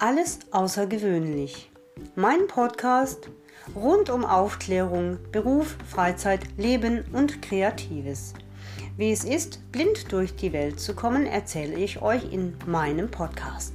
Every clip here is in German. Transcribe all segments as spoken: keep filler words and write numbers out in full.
Alles außergewöhnlich. Mein Podcast rund um Aufklärung, Beruf, Freizeit, Leben und Kreatives. Wie es ist, blind durch die Welt zu kommen, erzähle ich euch in meinem Podcast.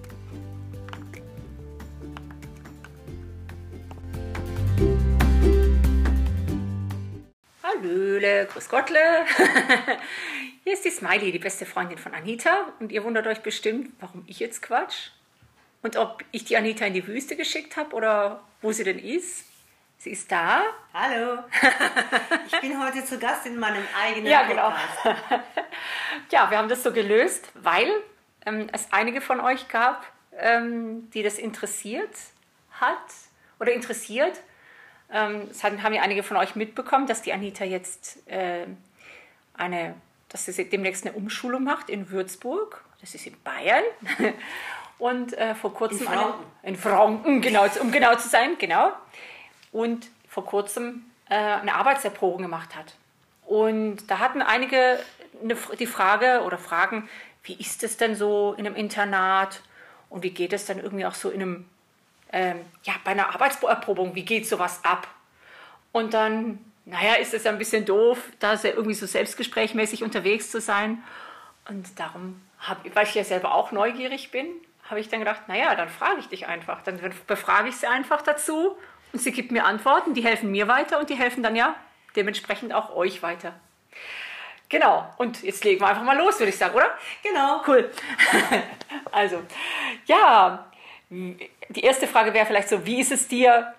Hallöle, grüß Gottle. Hier ist die Smiley, die beste Freundin von Anita. Und ihr wundert euch bestimmt, warum ich jetzt quatsch. Und ob ich die Anita in die Wüste geschickt habe oder wo sie denn ist. Sie ist da. Hallo. Ich bin heute zu Gast in meinem eigenen ja, genau. Podcast. Ja, wir haben das so gelöst, weil ähm, es einige von euch gab, ähm, die das interessiert hat oder interessiert. Ähm, es haben, haben ja einige von euch mitbekommen, dass die Anita jetzt äh, eine, dass sie demnächst eine Umschulung macht in Würzburg. Das ist in Bayern. Und äh, vor kurzem... In Franken. Eine, in Franken, genau, um genau zu sein, genau. Und vor kurzem äh, eine Arbeitserprobung gemacht hat. Und da hatten einige eine, die Frage oder Fragen, wie ist es denn so in einem Internat? Und wie geht es dann irgendwie auch so in einem, ähm, ja, bei einer Arbeitserprobung, wie geht sowas ab? Und dann, naja, ist es ja ein bisschen doof, da ist ja irgendwie so selbstgesprächmäßig unterwegs zu sein. Und darum, hab, weil ich ja selber auch neugierig bin, habe ich dann gedacht, naja, dann frage ich dich einfach. Dann befrage ich sie einfach dazu und sie gibt mir Antworten, die helfen mir weiter und die helfen dann ja dementsprechend auch euch weiter. Genau, und jetzt legen wir einfach mal los, würde ich sagen, oder? Genau. Cool. Also, ja, die erste Frage wäre vielleicht so, wie ist es dir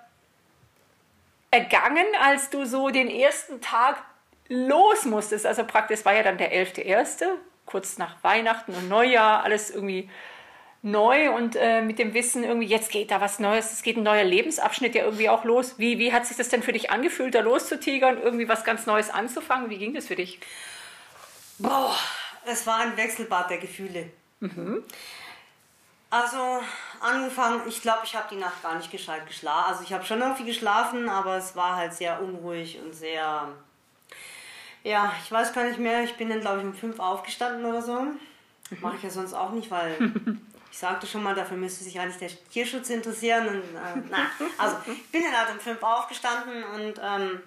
ergangen, als du so den ersten Tag los musstest? Also praktisch, es war ja dann der elfte erste, kurz nach Weihnachten und Neujahr, alles irgendwie neu und äh, mit dem Wissen irgendwie, jetzt geht da was Neues, es geht ein neuer Lebensabschnitt ja irgendwie auch los. Wie, wie hat sich das denn für dich angefühlt, da loszutigern, irgendwie was ganz Neues anzufangen? Wie ging das für dich? Boah, es war ein Wechselbad der Gefühle. Mhm. Also angefangen, ich glaube, ich habe die Nacht gar nicht gescheit geschlafen. Also ich habe schon irgendwie geschlafen, aber es war halt sehr unruhig und sehr... Ja, ich weiß gar nicht mehr, ich bin dann glaube ich um fünf aufgestanden oder so. Mhm. Mache ich ja sonst auch nicht, weil... Ich sagte schon mal, dafür müsste sich eigentlich der Tierschutz interessieren. Und, äh, na, also ich bin dann halt um fünf aufgestanden und ähm,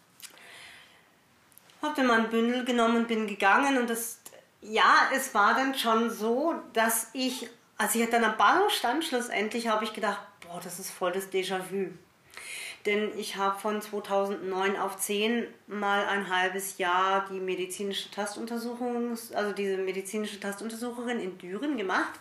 habe dann mal ein Bündel genommen und bin gegangen. Und das, ja, es war dann schon so, dass ich, als ich dann am Bahnhof stand, schlussendlich habe ich gedacht, boah, das ist voll das Déjà-vu. Denn ich habe von zweitausendneun auf zehn mal ein halbes Jahr die medizinische Tastuntersuchung, also diese medizinische Tastuntersucherin in Düren gemacht.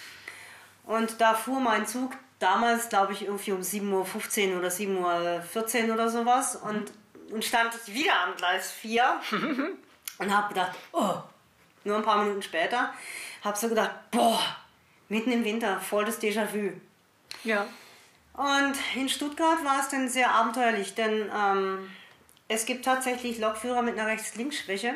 Und da fuhr mein Zug damals, glaube ich, irgendwie um sieben Uhr fünfzehn oder sieben Uhr vierzehn oder sowas. Und, und stand ich wieder am Gleis vier und habe gedacht, oh, nur ein paar Minuten später, habe so gedacht, boah, mitten im Winter, voll das Déjà-vu. Ja. Und in Stuttgart war es dann sehr abenteuerlich, denn ähm, es gibt tatsächlich Lokführer mit einer Rechts-Links-Schwäche.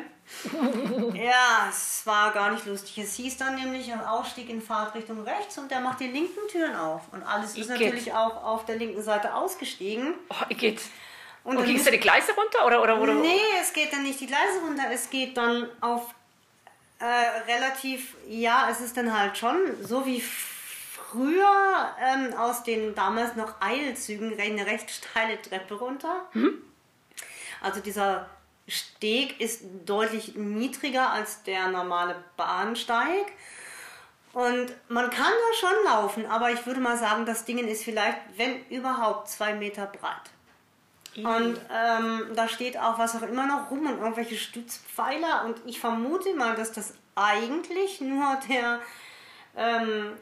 Ja, es war gar nicht lustig. Es hieß dann nämlich Ausstieg in Fahrtrichtung rechts und der macht die linken Türen auf. Und alles ist natürlich auch auf der linken Seite ausgestiegen. Oh, ich geht. Und, und gingst du die Gleise runter? Oder, oder, oder? Nee, es geht dann nicht die Gleise runter. Es geht dann auf äh, relativ, ja, es ist dann halt schon so wie früher ähm, aus den damals noch Eilzügen eine recht steile Treppe runter. Mhm. Also dieser Steg ist deutlich niedriger als der normale Bahnsteig und man kann da schon laufen, aber ich würde mal sagen, das Ding ist vielleicht, wenn überhaupt, zwei Meter breit. Mhm. Und ähm, da steht auch was auch immer noch rum und irgendwelche Stützpfeiler und ich vermute mal, dass das eigentlich nur der, ähm,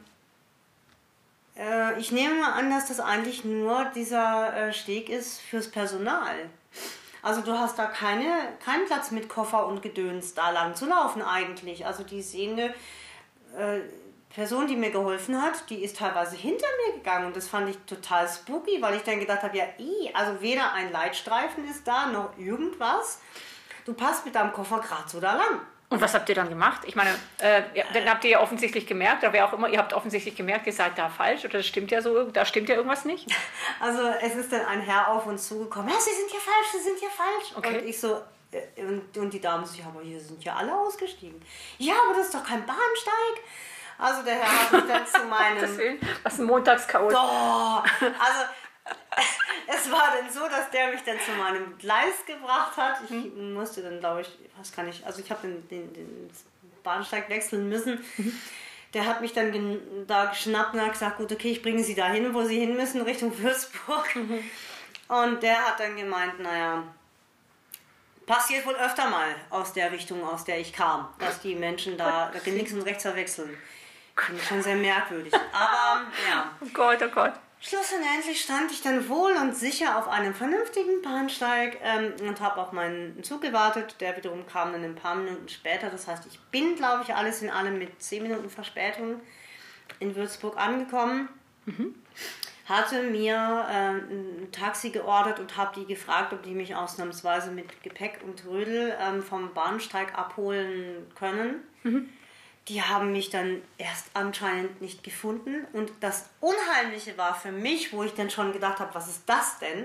äh, ich nehme mal an, dass das eigentlich nur dieser äh, Steg ist fürs Personal. Also du hast da keine, keinen Platz mit Koffer und Gedöns da lang zu laufen eigentlich. Also die sehende äh, Person, die mir geholfen hat, die ist teilweise hinter mir gegangen und das fand ich total spooky, weil ich dann gedacht habe, ja, ii, also weder ein Leitstreifen ist da, noch irgendwas. Du passt mit deinem Koffer gerade so da lang. Und was habt ihr dann gemacht? Ich meine, äh, ja, dann habt ihr ja offensichtlich gemerkt, oder wer auch immer, ihr habt offensichtlich gemerkt, ihr seid da falsch oder das stimmt ja so, da stimmt ja irgendwas nicht. Also es ist dann ein Herr auf uns zugekommen, ja, Sie sind hier falsch, Sie sind hier falsch. Okay. Und ich so, äh, und, und die Dame so, ja, aber hier sind ja alle ausgestiegen. Ja, aber das ist doch kein Bahnsteig. Also der Herr hat mich dann zu meinem... Was ein Montagschaos. Oh, also es war dann so, dass der mich dann zu meinem Gleis gebracht hat. Ich mhm. musste dann, glaube ich, was kann ich, also ich habe den, den, den Bahnsteig wechseln müssen. Mhm. Der hat mich dann gen, da geschnappt und hat gesagt, gut, okay, ich bringe Sie dahin, wo Sie hin müssen, Richtung Würzburg. Mhm. Und der hat dann gemeint, naja, passiert wohl öfter mal aus der Richtung, aus der ich kam, dass die Menschen da, da links und rechts verwechseln. Finde ich schon sehr merkwürdig. Aber ja. Oh Gott, oh Gott. Schlussendlich stand ich dann wohl und sicher auf einem vernünftigen Bahnsteig ähm, und habe auf meinen Zug gewartet. Der wiederum kam dann ein paar Minuten später. Das heißt, ich bin, glaube ich, alles in allem mit zehn Minuten Verspätung in Würzburg angekommen. Mhm. Hatte mir äh, ein Taxi geordert und habe die gefragt, ob die mich ausnahmsweise mit Gepäck und Rödel ähm, vom Bahnsteig abholen können. Mhm. Die haben mich dann erst anscheinend nicht gefunden. Und das Unheimliche war für mich, wo ich dann schon gedacht habe, was ist das denn?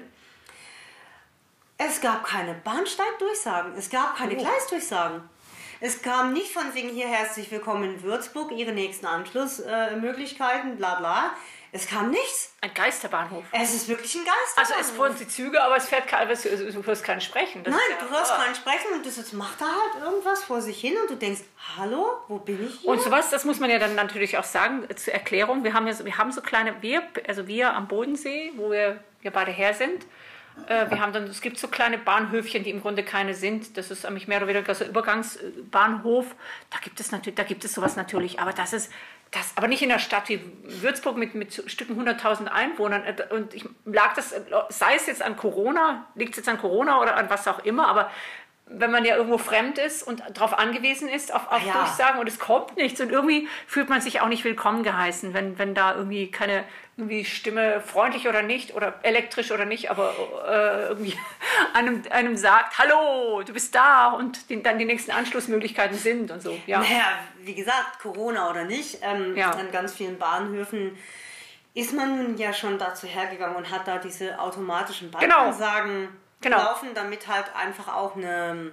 Es gab keine Bahnsteigdurchsagen, es gab keine oh. Gleisdurchsagen. Es kam nicht von wegen hier herzlich willkommen in Würzburg, Ihre nächsten Anschlussmöglichkeiten, äh, bla bla. Es kam nichts. Ein Geisterbahnhof. Es ist wirklich ein Geisterbahnhof. Also es fuhren die Züge, aber es fährt kein, du hörst kein Sprechen. Das Nein, ja, du hörst oh. kein Sprechen und das jetzt macht da halt irgendwas vor sich hin und du denkst, hallo, wo bin ich hier? Und sowas, das muss man ja dann natürlich auch sagen, zur Erklärung. Wir haben ja so, wir haben so kleine, wir, also wir am Bodensee, wo wir, wir beide her sind, äh, wir haben dann, es gibt so kleine Bahnhöfchen, die im Grunde keine sind. Das ist eigentlich mehr oder weniger so ein Übergangsbahnhof. Da gibt es natürlich, da gibt es sowas natürlich, aber das ist Das, aber nicht in der Stadt wie Würzburg mit, mit Stücken hunderttausend Einwohnern. Und ich lag das, sei es jetzt an Corona, liegt es jetzt an Corona oder an was auch immer, aber wenn man ja irgendwo fremd ist und darauf angewiesen ist, auf, auf ja. Durchsagen und es kommt nichts und irgendwie fühlt man sich auch nicht willkommen geheißen, wenn, wenn da irgendwie keine irgendwie Stimme, freundlich oder nicht oder elektrisch oder nicht, aber äh, irgendwie einem, einem sagt, hallo, du bist da und die, dann die nächsten Anschlussmöglichkeiten sind und so. Ja. Naja, wie gesagt, Corona oder nicht, ähm, ja. an ganz vielen Bahnhöfen ist man nun ja schon dazu hergegangen und hat da diese automatischen Bahnansagen genau. Genau. laufen, damit halt einfach auch eine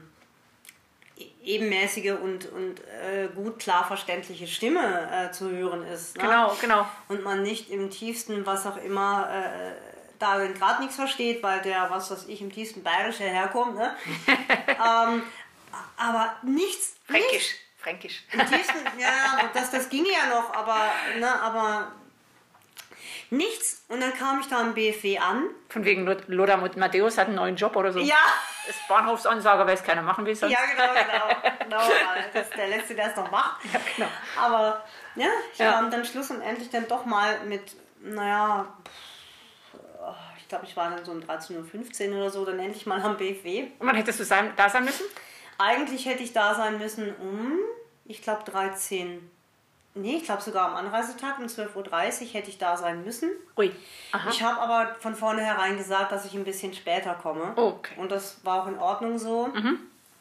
ebenmäßige und, und äh, gut klar verständliche Stimme äh, zu hören ist. Ne? Genau, genau. Und man nicht im tiefsten, was auch immer, äh, da gerade nichts versteht, weil der, was weiß ich, im tiefsten Bayerische herkommt. Ne? ähm, aber nichts. Fränkisch. Nichts. Fränkisch. Im tiefsten, ja, das, das ginge ja noch, aber, ne, aber nichts. Und dann kam ich da am B F W an. Von wegen Lothar Matthäus hat einen neuen Job oder so. Ja. Das ist Bahnhofsansager, weil es keiner machen will sonst. Ja, genau, genau. genau das ist der Letzte, der es noch macht. Ja, genau. Aber ja, ich ja. kam dann schlussendlich dann doch mal mit, naja, ich glaube, ich war dann so um dreizehn Uhr fünfzehn oder so, dann endlich mal am B F W. Und wann hättest du sein, da sein müssen? Eigentlich hätte ich da sein müssen um, ich glaube, dreizehn Nee, ich glaube sogar am Anreisetag um zwölf Uhr dreißig hätte ich da sein müssen. Ui. Aha. Ich habe aber von vornherein gesagt, dass ich ein bisschen später komme. Okay. Und das war auch in Ordnung so. Mhm.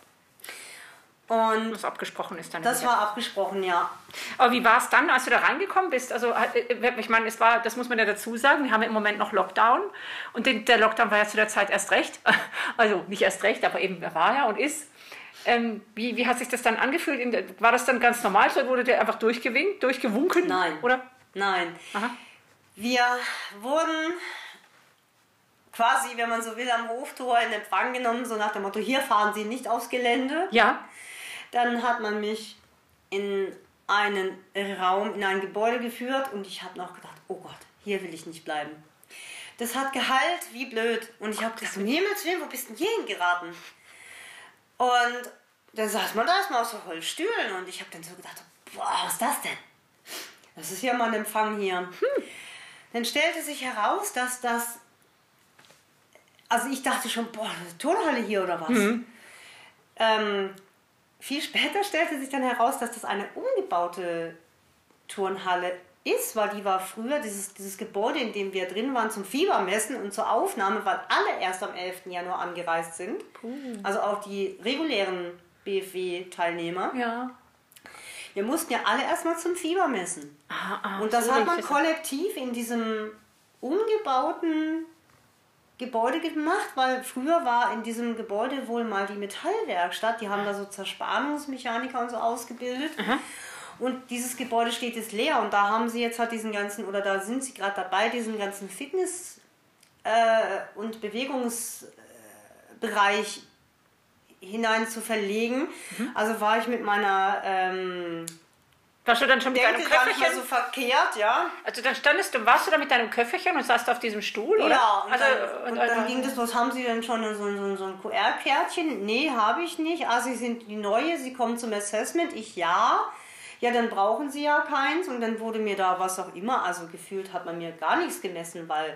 Und was abgesprochen ist dann. Das war abgesprochen, ja. Aber wie war es dann, als du da reingekommen bist? Also ich meine, es war, das muss man ja dazu sagen, wir haben ja im Moment noch Lockdown. Und der Lockdown war ja zu der Zeit erst recht. Also nicht erst recht, aber eben er war ja und ist. Ähm, wie, wie hat sich das dann angefühlt? War das dann ganz normal? So wurde der einfach durchgewinkt, durchgewunken? Nein. Oder? Nein. Aha. Wir wurden quasi, wenn man so will, am Hoftor in Empfang genommen, so nach dem Motto, hier fahren Sie nicht aufs Gelände. Ja. Dann hat man mich in einen Raum, in ein Gebäude geführt und ich habe noch gedacht, oh Gott, hier will ich nicht bleiben. Das hat gehallt wie blöd. Und ich habe gedacht, um Himmels Willen, wo bist denn hier hingeraten? Und dann saß man da erstmal auf so Holzstühlen und ich habe dann so gedacht, boah, was ist das denn? Das ist ja mal ein Empfang hier. Hm. Dann stellte sich heraus, dass das, also ich dachte schon, boah, eine Turnhalle hier oder was? Hm. Ähm, viel später stellte sich dann heraus, dass das eine umgebaute Turnhalle ist, weil die war früher, dieses, dieses Gebäude, in dem wir drin waren, zum Fiebermessen und zur Aufnahme, weil alle erst am elften Januar angereist sind. Cool. Also auch die regulären B F W-Teilnehmer. Ja. Wir mussten ja alle erstmal zum Fiebermessen. Ah, ah, und das so hat man kollektiv in diesem umgebauten Gebäude gemacht, weil früher war in diesem Gebäude wohl mal die Metallwerkstatt. Die haben da so Zerspannungsmechaniker und so ausgebildet. Aha. Und dieses Gebäude steht jetzt leer und da haben sie jetzt halt diesen ganzen, oder da sind sie gerade dabei, diesen ganzen Fitness- äh, und Bewegungsbereich hinein zu verlegen. Mhm. Also war ich mit meiner... Ähm, warst du dann schon mit deinem Köfferchen? So verkehrt, ja. Also dann standest du, warst du da mit deinem Köfferchen und saßt auf diesem Stuhl, oder? Ja, und also, dann, und und, dann ging das los. Haben Sie denn schon so, so, so ein Q R-Kärtchen? Nee, habe ich nicht. Ah, Sie sind die Neue, Sie kommen zum Assessment. Ich ja. Ja, dann brauchen Sie ja keins. Und dann wurde mir da was auch immer, also gefühlt hat man mir gar nichts gemessen, weil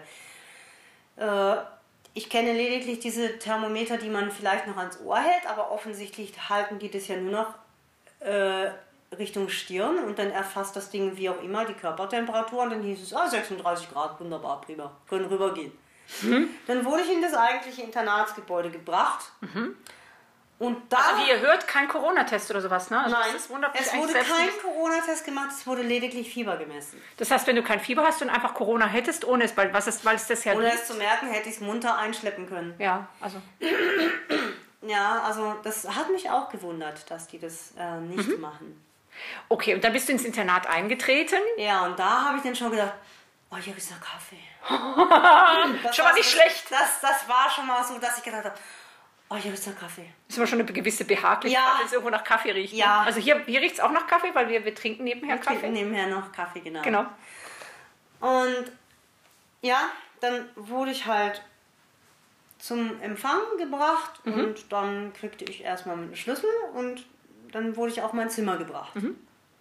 äh, ich kenne lediglich diese Thermometer, die man vielleicht noch ans Ohr hält, aber offensichtlich halten die das ja nur noch äh, Richtung Stirn und dann erfasst das Ding wie auch immer die Körpertemperatur und dann hieß es, ah, sechsunddreißig Grad, wunderbar, prima, können rübergehen. Mhm. Dann wurde ich in das eigentliche Internatsgebäude gebracht. Mhm. Und da, also wie ihr hört, kein Corona-Test oder sowas, ne? Also nein, das ist es wurde kein Corona-Test gemacht, es wurde lediglich Fieber gemessen. Das heißt, wenn du kein Fieber hast und einfach Corona hättest, ohne es, weil, was ist, weil es das ja ohne es zu merken, hätte ich es munter einschleppen können. Ja, also... Ja, also das hat mich auch gewundert, dass die das äh, nicht mhm. machen. Okay, und dann bist du ins Internat eingetreten? Ja, und da habe ich dann schon gedacht, oh, hier ist ein Kaffee. schon mal nicht so, schlecht. Das, das war schon mal so, dass ich gedacht habe, oh, hier ist ein Kaffee. Das ist aber schon eine gewisse Behaglichkeit, ja. wenn es irgendwo nach Kaffee riecht. Ja. Ne? Also hier, hier riecht es auch nach Kaffee, weil wir, wir trinken nebenher wir Kaffee. Wir trinken nebenher noch Kaffee, genau. Genau. Und ja, dann wurde ich halt zum Empfang gebracht mhm. und dann kriegte ich erstmal einen Schlüssel und dann wurde ich auf mein Zimmer gebracht. Mhm.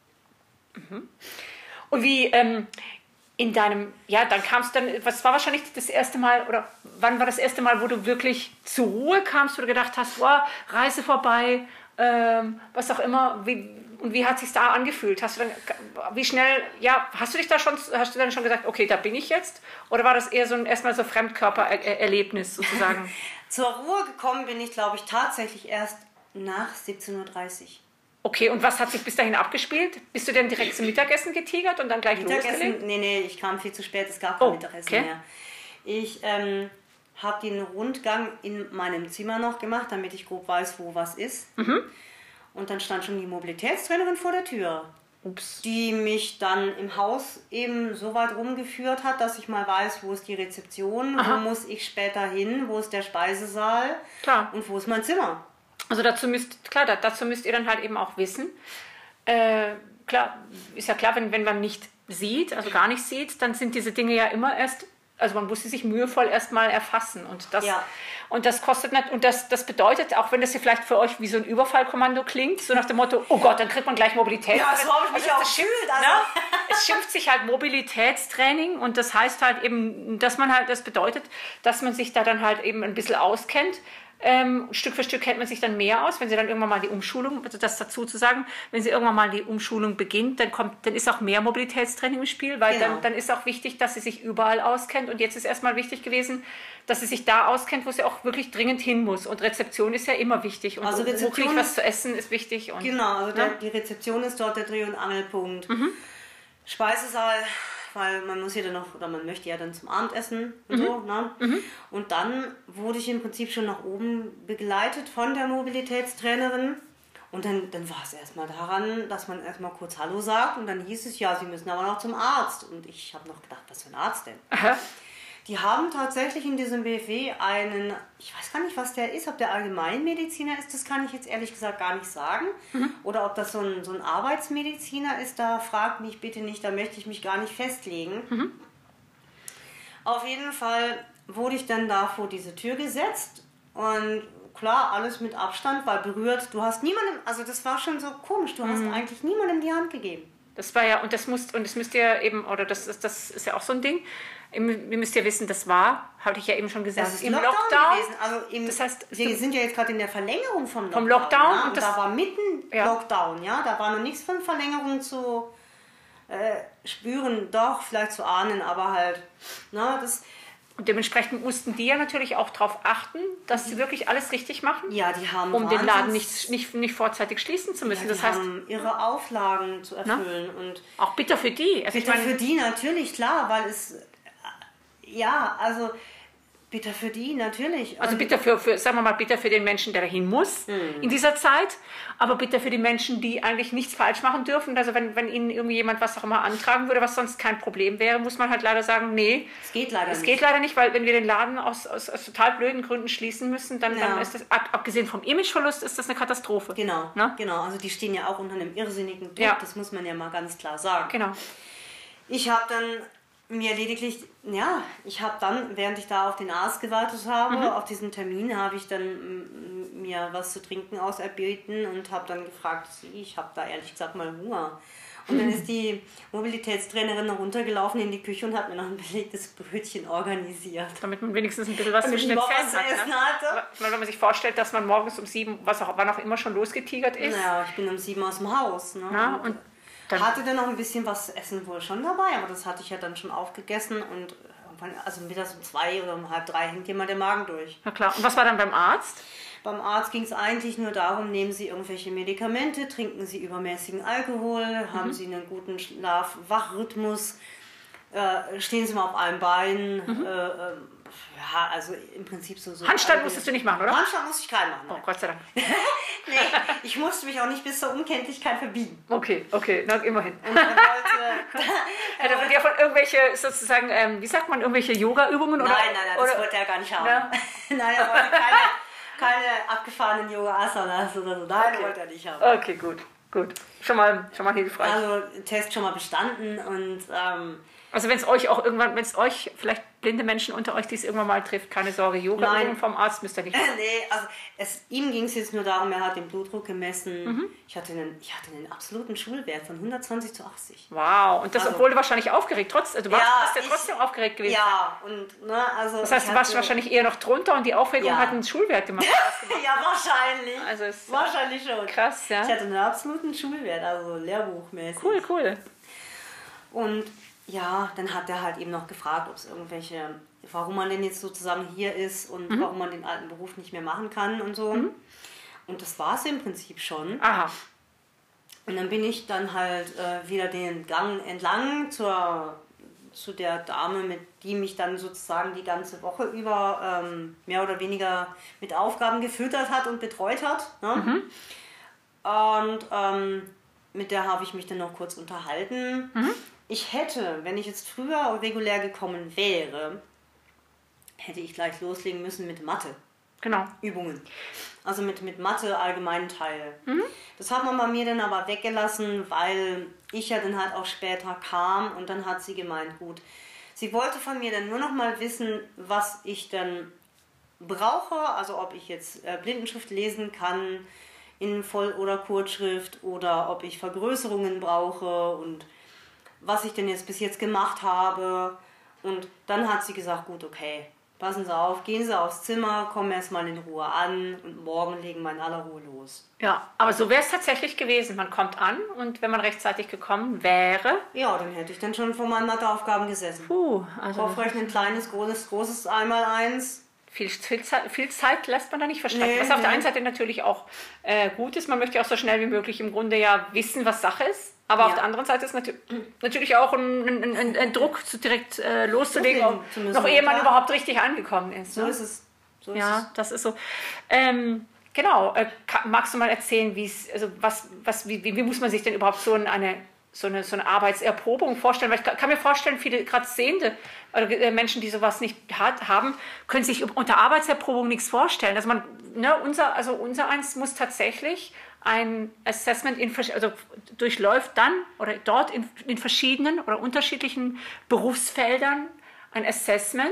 Mhm. Und wie ähm, in deinem, ja, dann kamst du dann, was war wahrscheinlich das erste Mal, oder wann war das erste Mal, wo du wirklich zur Ruhe kamst, wo du gedacht hast, wow, Reise vorbei, ähm, was auch immer, wie, und wie hat es sich da angefühlt? Hast du dann, wie schnell, ja, hast du dich da schon, hast du dann schon gesagt, okay, da bin ich jetzt? Oder war das eher so ein, erstmal so Fremdkörpererlebnis sozusagen? Zur Ruhe gekommen bin ich, glaube ich, tatsächlich erst nach siebzehn Uhr dreißig. Okay, und was hat sich bis dahin abgespielt? Bist du denn direkt zum Mittagessen getigert und dann gleich Mittagessen? losgelegt? Nee, nee, ich kam viel zu spät, es gab kein oh, Mittagessen okay. mehr. Ich ähm, habe den Rundgang in meinem Zimmer noch gemacht, damit ich grob weiß, wo was ist. Mhm. Und dann stand schon die Mobilitätstrainerin vor der Tür, Ups. die mich dann im Haus eben so weit rumgeführt hat, dass ich mal weiß, wo ist die Rezeption, Aha. wo muss ich später hin, wo ist der Speisesaal Klar. und wo ist mein Zimmer. Also dazu müsst, klar, dazu müsst ihr dann halt eben auch wissen, äh, klar, ist ja klar, wenn, wenn man nicht sieht, also gar nicht sieht, dann sind diese Dinge ja immer erst, also man muss sie sich mühevoll erstmal erfassen und das, ja. und das kostet nicht, und das, das bedeutet, auch wenn das hier vielleicht für euch wie so ein Überfallkommando klingt, so nach dem Motto, oh Gott, dann kriegt man gleich Mobilität. Ja, so habe ich mich also auch gefühlt. Also. Ne? Es schimpft sich halt Mobilitätstraining und das heißt halt eben, dass man halt, das bedeutet, dass man sich da dann halt eben ein bisschen auskennt. Ähm, Stück für Stück kennt man sich dann mehr aus, wenn sie dann irgendwann mal die Umschulung, also das dazu zu sagen, wenn sie irgendwann mal die Umschulung beginnt, dann kommt, dann ist auch mehr Mobilitätstraining im Spiel, weil genau. dann, dann ist auch wichtig, dass sie sich überall auskennt und jetzt ist erstmal wichtig gewesen, dass sie sich da auskennt, wo sie auch wirklich dringend hin muss und Rezeption ist ja immer wichtig und also wo kriege ich was zu essen ist wichtig. Und, genau, also der, ne? die Rezeption ist dort der Dreh- und Angelpunkt. Mhm. Speisesaal, weil man muss ja dann noch, oder man möchte ja dann zum Abendessen und mhm. so. Ne? Mhm. Und dann wurde ich im Prinzip schon nach oben begleitet von der Mobilitätstrainerin. Und dann, dann war es erstmal daran, dass man erstmal kurz Hallo sagt und dann hieß es, ja, Sie müssen aber noch zum Arzt. Und ich habe noch gedacht, was für ein Arzt denn? Aha. Die haben tatsächlich in diesem B F W einen, ich weiß gar nicht, was der ist, ob der Allgemeinmediziner ist, das kann ich jetzt ehrlich gesagt gar nicht sagen. Mhm. Oder ob das so ein, so ein Arbeitsmediziner ist, da fragt mich bitte nicht, da möchte ich mich gar nicht festlegen. Mhm. Auf jeden Fall wurde ich dann da vor diese Tür gesetzt und klar, alles mit Abstand, weil berührt, du hast niemandem, also das war schon so komisch, du mhm. hast eigentlich niemandem die Hand gegeben. Das war ja, und das muss, und das müsst ihr eben, oder das ist, das ist ja auch so ein Ding, ihr müsst ja wissen, das war, hatte ich ja eben schon gesagt, das ist im Lockdown, Lockdown gewesen. Also im, das heißt, wir sind ja jetzt gerade in der Verlängerung vom Lockdown. Vom Lockdown ja? und, und das, da war mitten ja. Lockdown, ja, da war noch nichts von Verlängerung zu äh, spüren, doch, vielleicht zu ahnen, aber halt, na, das... Und dementsprechend mussten die ja natürlich auch darauf achten, dass sie wirklich alles richtig machen. Ja, die haben um den Laden nicht, nicht, nicht vorzeitig schließen zu müssen. Ja, die das heißt, haben ihre Auflagen zu erfüllen. Na? Und auch bitter für die. Also bitter ich meine, für die natürlich, klar, weil es, ja, also Bitter für die, natürlich. Also Und bitter für, für, sagen wir mal, bitter für den Menschen, der dahin muss Mhm. in dieser Zeit, aber bitter für die Menschen, die eigentlich nichts falsch machen dürfen. Also wenn, wenn ihnen irgendwie jemand was auch immer antragen würde, was sonst kein Problem wäre, muss man halt leider sagen, nee, es geht leider es nicht. geht leider nicht, weil wenn wir den Laden aus, aus, aus total blöden Gründen schließen müssen, dann, Ja. dann ist das, ab- abgesehen vom Imageverlust, ist das eine Katastrophe. Genau, Ne? genau. Also die stehen ja auch unter einem irrsinnigen Druck, Ja. das muss man ja mal ganz klar sagen. Genau. Ich habe dann mir lediglich, ja, ich habe dann, während ich da auf den Arzt gewartet habe, Mhm. auf diesen Termin, habe ich dann mm, mir was zu trinken auserbeten und habe dann gefragt, ich habe da ehrlich gesagt mal Hunger. Und dann ist die Mobilitätstrainerin noch runtergelaufen in die Küche und hat mir noch ein belegtes Brötchen organisiert. Damit man wenigstens ein bisschen was Damit zwischen ich den überhaupt Zähnen was zu hat. essen Ne? hatte. Weil wenn man sich vorstellt, dass man morgens um sieben, was auch, wann auch immer schon losgetigert ist. Naja, ich bin um sieben aus dem Haus. Ne? Na, und dann, hatte dann noch ein bisschen was zu essen wohl schon dabei, aber das hatte ich ja dann schon aufgegessen und irgendwann, also mittags um zwei oder um halb drei hängt dir mal der Magen durch. na klar. Und was war dann beim Arzt? Beim Arzt ging es eigentlich nur darum, nehmen Sie irgendwelche Medikamente, trinken Sie übermäßigen Alkohol, Mhm. haben Sie einen guten Schlaf-Wach-Rhythmus, äh, stehen Sie mal auf einem Bein, Mhm. äh, äh, ja, also im Prinzip so... so Handstand alle- musstest du nicht machen, oder? Handstand musste ich keinen machen. Oh, Nein. Gott sei Dank. Nee, ich musste mich auch nicht bis zur Unkenntlichkeit verbiegen. Okay, okay, na, immerhin. Und er wollte, Hat er von dir von irgendwelche, sozusagen, ähm, wie sagt man, irgendwelche Yoga-Übungen? Nein, oder? nein, nein, das oder, wollte er gar nicht haben. Ja. Nein, er wollte keine, keine abgefahrenen Yoga-Asanas oder so. Nein, Okay. wollte er nicht haben. Okay, gut, gut. Schon mal, schon mal hilfreich. Also Test schon mal bestanden und ähm, Also wenn es euch auch irgendwann, wenn es euch, vielleicht blinde Menschen unter euch, die es irgendwann mal trifft, keine Sorge, Yoga-Übungen Nein. vom Arzt müsst ihr nicht. nee, also es, ihm ging es jetzt nur darum, er hat den Blutdruck gemessen. Mhm. Ich, hatte einen, ich hatte einen absoluten Schulwert von hundertzwanzig zu achtzig. Wow, und das, Also- obwohl du wahrscheinlich aufgeregt, trotz, also du warst, Ja, bist ja ich- trotzdem aufgeregt gewesen. Ja, und ne, also... Das heißt, ich du warst hatte- wahrscheinlich eher noch drunter und die Aufregung Ja. hat einen Schulwert gemacht. Ja, wahrscheinlich. Also es- wahrscheinlich schon. Krass, ja. Ich hatte einen absoluten Schulwert, also lehrbuchmäßig. Cool, cool. Und ja, dann hat er halt eben noch gefragt, ob es irgendwelche, warum man denn jetzt sozusagen hier ist und Mhm. warum man den alten Beruf nicht mehr machen kann und so. Und das war es im Prinzip schon. Aha. Und dann bin ich dann halt äh, wieder den Gang entlang zur, zu der Dame, mit die mich dann sozusagen die ganze Woche über ähm, mehr oder weniger mit Aufgaben gefüttert hat und betreut hat. Ne? Und ähm, mit der habe ich mich dann noch kurz unterhalten. Ich hätte, wenn ich jetzt früher regulär gekommen wäre, hätte ich gleich loslegen müssen mit Mathe. Genau. Übungen. Also mit, mit Mathe allgemeinen Teil. Das hat man bei mir dann aber weggelassen, weil ich ja dann halt auch später kam und dann hat sie gemeint, gut, sie wollte von mir dann nur noch mal wissen, was ich dann brauche, also ob ich jetzt äh, Blindenschrift lesen kann in Voll- oder Kurzschrift oder ob ich Vergrößerungen brauche und was ich denn jetzt bis jetzt gemacht habe. Und dann hat sie gesagt, gut, okay, passen Sie auf, gehen Sie aufs Zimmer, kommen erstmal in Ruhe an und morgen legen wir in aller Ruhe los. Ja, aber so wäre es tatsächlich gewesen. Man kommt an und wenn man rechtzeitig gekommen wäre, Ja, dann hätte ich dann schon vor meinen Matheaufgaben gesessen. puh, also Aufrechnen, kleines, großes, großes, einmal eins. viel, viel, Zeit, viel Zeit lässt man da nicht verstreichen. Nee, Was auf der nee. einen Seite natürlich auch äh, gut ist. Man möchte ja auch so schnell wie möglich im Grunde ja wissen, was Sache ist. Aber auf Ja. der anderen Seite ist natu natürlich auch ein, ein, ein, ein Druck, zu direkt äh, loszulegen, Loslegen auch zu müssen, noch ehe man klar. überhaupt richtig angekommen ist. So Ne? ist es. So ist Ja, das ist so. Ähm, genau, äh, ka- magst du mal erzählen, wie es, also was, was, wie, wie wie muss man sich denn überhaupt so eine, so eine, so eine Arbeitserprobung vorstellen? Weil ich ka- kann mir vorstellen, viele gerade Sehende oder äh, Menschen, die sowas nicht hat, haben, können sich unter Arbeitserprobung nichts vorstellen. Also man, ne, unser, also unser eins muss tatsächlich ein Assessment in, vers- also durchläuft dann oder dort in, in verschiedenen oder unterschiedlichen Berufsfeldern ein Assessment,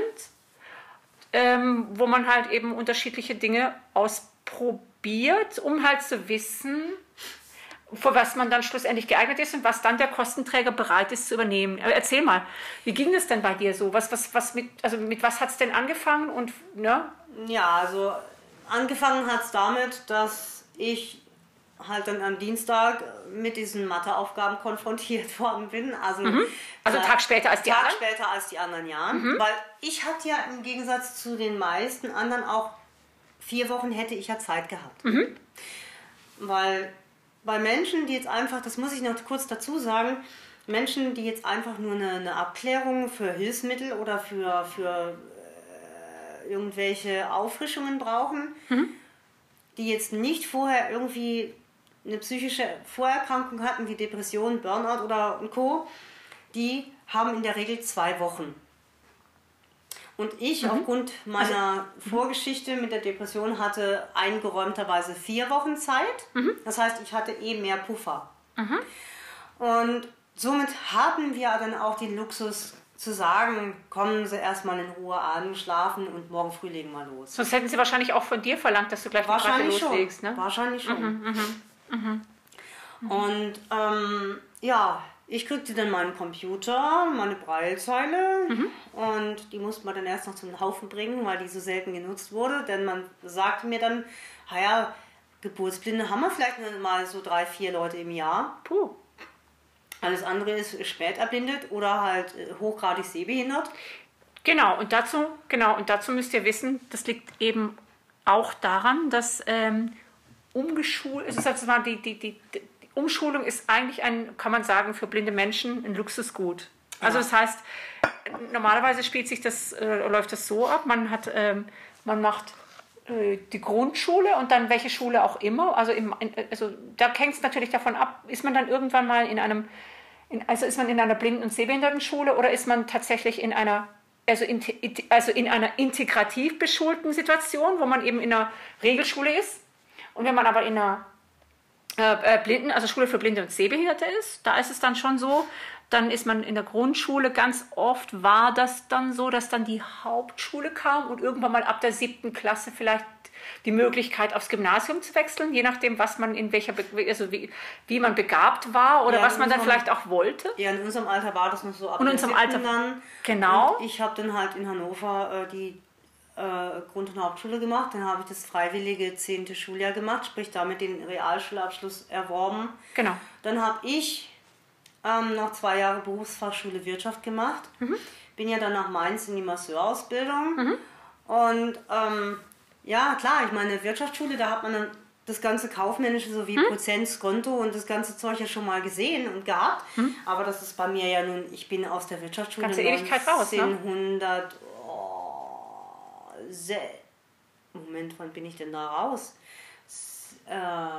ähm, wo man halt eben unterschiedliche Dinge ausprobiert, um halt zu wissen, für was man dann schlussendlich geeignet ist und was dann der Kostenträger bereit ist zu übernehmen. Aber erzähl mal, wie ging das denn bei dir so? Was, was, was mit, also mit was hat es denn angefangen? Und, ne? Ja, also angefangen hat es damit, dass ich halt dann am Dienstag mit diesen Matheaufgaben konfrontiert worden bin. Also, Also einen Tag später als die Tag anderen? später als die anderen, ja. Weil ich hatte ja im Gegensatz zu den meisten anderen auch vier Wochen hätte ich ja Zeit gehabt. Weil bei Menschen, die jetzt einfach, das muss ich noch kurz dazu sagen, Menschen, die jetzt einfach nur eine, eine Abklärung für Hilfsmittel oder für, für irgendwelche Auffrischungen brauchen, mhm. die jetzt nicht vorher irgendwie eine psychische Vorerkrankung hatten, wie Depression, Burnout oder Co., die haben in der Regel zwei Wochen. Und ich, mhm. aufgrund meiner also, Vorgeschichte mit der Depression, hatte eingeräumterweise vier Wochen Zeit. Mhm. Das heißt, ich hatte eh mehr Puffer. Mhm. Und somit hatten wir dann auch den Luxus zu sagen, kommen Sie erstmal in Ruhe an, schlafen und morgen früh legen wir los. Sonst hätten Sie wahrscheinlich auch von dir verlangt, dass du gleich mit Ratte loslegst. Ne? Wahrscheinlich schon. Mhm, mhm, mhm. Mhm. Und ähm, ja, ich kriegte dann meinen Computer, meine Braillezeile mhm. und die musste man dann erst noch zum Haufen bringen, weil die so selten genutzt wurde. Denn man sagte mir dann, naja, Geburtsblinde haben wir vielleicht nur mal so drei, vier Leute im Jahr. Puh. Alles andere ist spät erblindet oder halt hochgradig sehbehindert. Genau, und dazu, genau, und dazu müsst ihr wissen, das liegt eben auch daran, dass ähm, umgeschult, es ist also mal die, die, die, die Umschulung ist eigentlich ein, kann man sagen, für blinde Menschen ein Luxusgut. Also ja. Das heißt, normalerweise spielt sich das, äh, läuft das so ab, man hat, ähm, man macht äh, die Grundschule und dann welche Schule auch immer. Also, im, also da hängt es natürlich davon ab, ist man dann irgendwann mal in einem, in, also ist man in einer Blinden- und Sehbehindertenschule oder ist man tatsächlich in einer Also in, also in einer integrativ beschulten Situation, wo man eben in einer Regelschule ist. Und wenn man aber in einer äh, Blinden, also Schule für Blinde und Sehbehinderte ist, da ist es dann schon so, dann ist man in der Grundschule, ganz oft war das dann so, dass dann die Hauptschule kam und irgendwann mal ab der siebten Klasse vielleicht die Möglichkeit aufs Gymnasium zu wechseln, je nachdem, was man in welcher, Be also wie, wie man begabt war oder ja, was man dann vielleicht auch wollte. Ja, in unserem Alter war das noch so ab in unserem Alter dann. Genau. Und ich habe dann halt in Hannover äh, die äh, Grund- und Hauptschule gemacht, dann habe ich das freiwillige zehnte Schuljahr gemacht, sprich damit den Realschulabschluss erworben. Genau. Dann habe ich ähm, noch zwei Jahre Berufsfachschule Wirtschaft gemacht, mhm. bin ja dann nach Mainz in die Masseurausbildung mhm. und ähm, ja, klar, ich meine, Wirtschaftsschule, da hat man dann das ganze Kaufmännische sowie hm? Prozent, Skonto und das ganze Zeug ja schon mal gesehen und gehabt. Hm? Aber das ist bei mir ja nun, ich bin aus der Wirtschaftsschule ganze Ewigkeit raus, ne? neunzehnhundert, oh, se, Moment, wann bin ich denn da raus? S, äh, äh,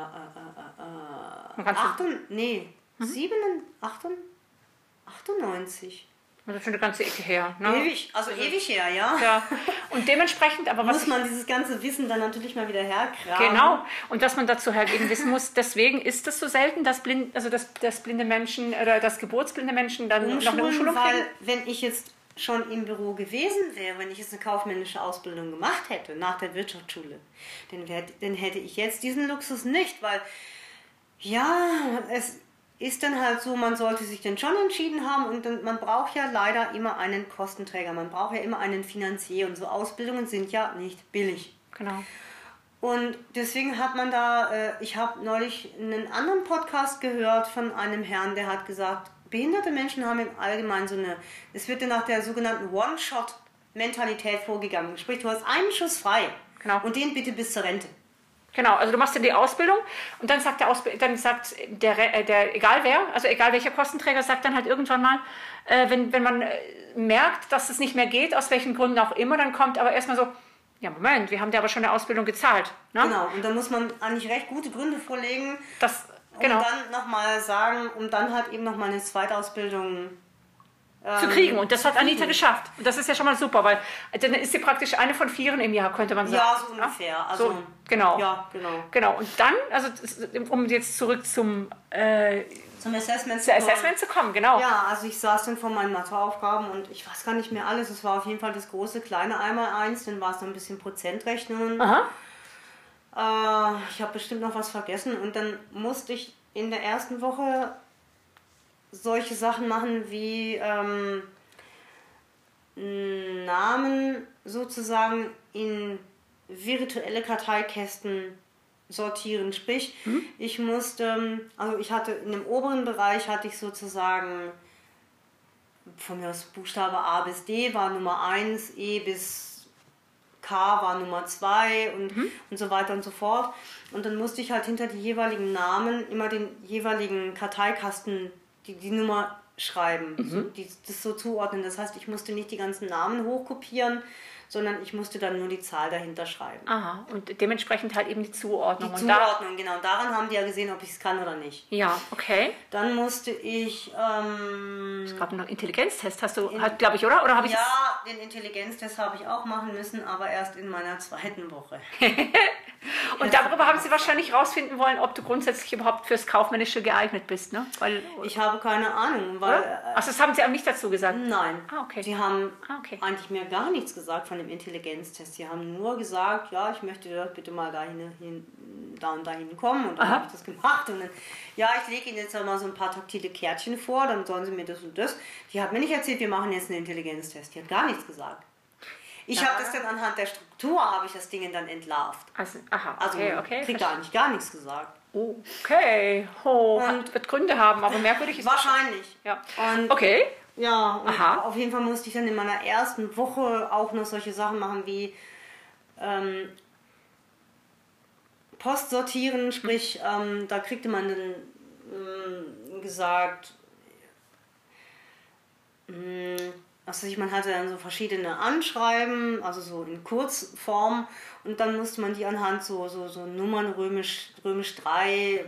äh, äh, acht, nee, mhm. sieben, acht, achtundneunzig. Das ist schon eine ganze Ecke her. Ne? Ewig, also, also ewig her, ja. ja. Und dementsprechend, aber was... muss man dieses ganze Wissen dann natürlich mal wieder herkramen. Genau. Und dass man dazu halt eben wissen muss, deswegen ist es so selten, dass, blind, also dass, dass blinde Menschen oder dass geburtsblinde Menschen dann Umschulen, noch eine Umschulung weil kriegen. Wenn ich jetzt schon im Büro gewesen wäre, wenn ich jetzt eine kaufmännische Ausbildung gemacht hätte, nach der Wirtschaftsschule, dann, wär, dann hätte ich jetzt diesen Luxus nicht, weil ja, es... ist dann halt so, man sollte sich dann schon entschieden haben und dann, man braucht ja leider immer einen Kostenträger, man braucht ja immer einen Finanzier und so Ausbildungen sind ja nicht billig. Genau. Und deswegen hat man da, äh, ich habe neulich einen anderen Podcast gehört von einem Herrn, der hat gesagt, behinderte Menschen haben im Allgemeinen so eine, es wird dann nach der sogenannten One-Shot-Mentalität vorgegangen. Sprich, du hast einen Schuss frei genau. und den bitte bis zur Rente. Genau, also du machst dann die Ausbildung und dann sagt der Ausbild dann sagt der, der, egal wer, also egal welcher Kostenträger, sagt dann halt irgendwann mal, äh, wenn, wenn man äh, merkt, dass es nicht mehr geht, aus welchen Gründen auch immer, dann kommt aber erstmal so, ja Moment, wir haben dir aber schon eine Ausbildung gezahlt. Ne? Genau, und dann muss man eigentlich recht gute Gründe vorlegen, das, genau. um dann nochmal sagen, um dann halt eben nochmal eine Zweitausbildung zu kriegen. Und das hat Anita geschafft. Und das ist ja schon mal super, weil dann ist sie praktisch eine von vieren im Jahr, könnte man sagen. Ja, so ungefähr. Also, so, genau. Ja, genau. Genau. Und dann, also um jetzt zurück zum, äh, zum Assessment, zu Assessment zu kommen, genau. Ja, also ich saß dann vor meinen Matheaufgaben und ich weiß gar nicht mehr alles. Es war auf jeden Fall das große, kleine einmal eins, dann war es noch ein bisschen Prozentrechnungen. Aha. Äh, ich habe bestimmt noch was vergessen und dann musste ich in der ersten Woche solche Sachen machen wie ähm, Namen sozusagen in virtuelle Karteikästen sortieren. Sprich, mhm. ich musste, also ich hatte in dem oberen Bereich hatte ich sozusagen von mir aus Buchstabe A bis D war Nummer eins, E bis K war Nummer zwei und, mhm. und so weiter und so fort. Und dann musste ich halt hinter die jeweiligen Namen immer den jeweiligen Karteikasten Die, die Nummer schreiben, mhm. so, die, das so zuordnen. Das heißt, ich musste nicht die ganzen Namen hochkopieren, sondern ich musste dann nur die Zahl dahinter schreiben. Aha, und dementsprechend halt eben die Zuordnung. Die und da, Zuordnung, genau. Daran haben die ja gesehen, ob ich es kann oder nicht. ja, okay. Dann musste ich... Ähm, Es gab noch einen Intelligenztest, hast du, hat, glaube ich, oder? Oder habe ich ja, den Intelligenztest habe ich auch machen müssen, aber erst in meiner zweiten Woche. Und darüber haben sie wahrscheinlich rausfinden wollen, ob du grundsätzlich überhaupt fürs Kaufmännische geeignet bist, ne? Weil, Ich habe keine Ahnung, weil... oder? Ach, das haben sie auch nicht dazu gesagt. Nein. Ah, okay. Sie haben Ah, okay. eigentlich mir gar nichts gesagt von dem Intelligenztest. Sie haben nur gesagt, ja, ich möchte dort bitte mal dahin, hin, da und dahin kommen. Und dann Aha. habe ich das gemacht. Und dann, ja, ich lege Ihnen jetzt mal so ein paar taktile Kärtchen vor, dann sollen Sie mir das und das. Die hat mir nicht erzählt, wir machen jetzt einen Intelligenztest. Die hat gar nichts gesagt. Ich Ja. habe das dann anhand der Struktur, habe ich das Ding dann entlarvt. Also, aha, Also okay, man okay. kriegt da eigentlich gar nichts gesagt. Okay, oh, Und- hat, wird Gründe haben, aber merkwürdig ist Wahrscheinlich. Ja. Und Okay, Ja, und Aha. auf jeden Fall musste ich dann in meiner ersten Woche auch noch solche Sachen machen wie ähm, Post sortieren, sprich, ähm, da kriegte man dann ähm, gesagt, mh, also ich, man hatte dann so verschiedene Anschreiben, also so in Kurzform, und dann musste man die anhand so, so, so Nummern römisch, römisch drei,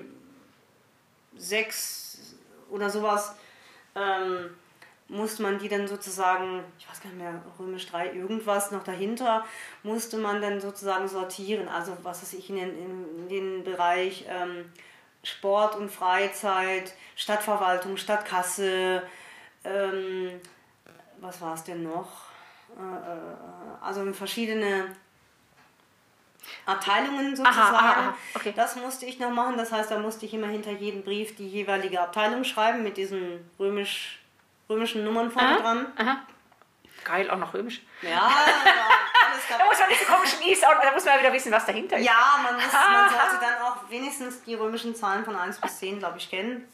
sechs oder sowas, ähm, musste man die dann sozusagen, ich weiß gar nicht mehr, römisch drei irgendwas noch dahinter, musste man dann sozusagen sortieren. Also was weiß ich, in den, in den Bereich ähm, Sport und Freizeit, Stadtverwaltung, Stadtkasse, ähm, was war es denn noch? Äh, äh, also in verschiedene Abteilungen sozusagen. Aha, aha, aha, okay. Das musste ich noch machen. Das heißt, da musste ich immer hinter jedem Brief die jeweilige Abteilung schreiben mit diesen römisch, römischen Nummern vorne aha, dran. aha. Geil, auch noch römisch. Ja, alles Da dabei. muss man diese komischen Is, auch- da muss man ja wieder wissen, was dahinter ist. Ja, man, muss, man sollte dann auch wenigstens die römischen Zahlen von eins bis zehn, glaube ich, kennen.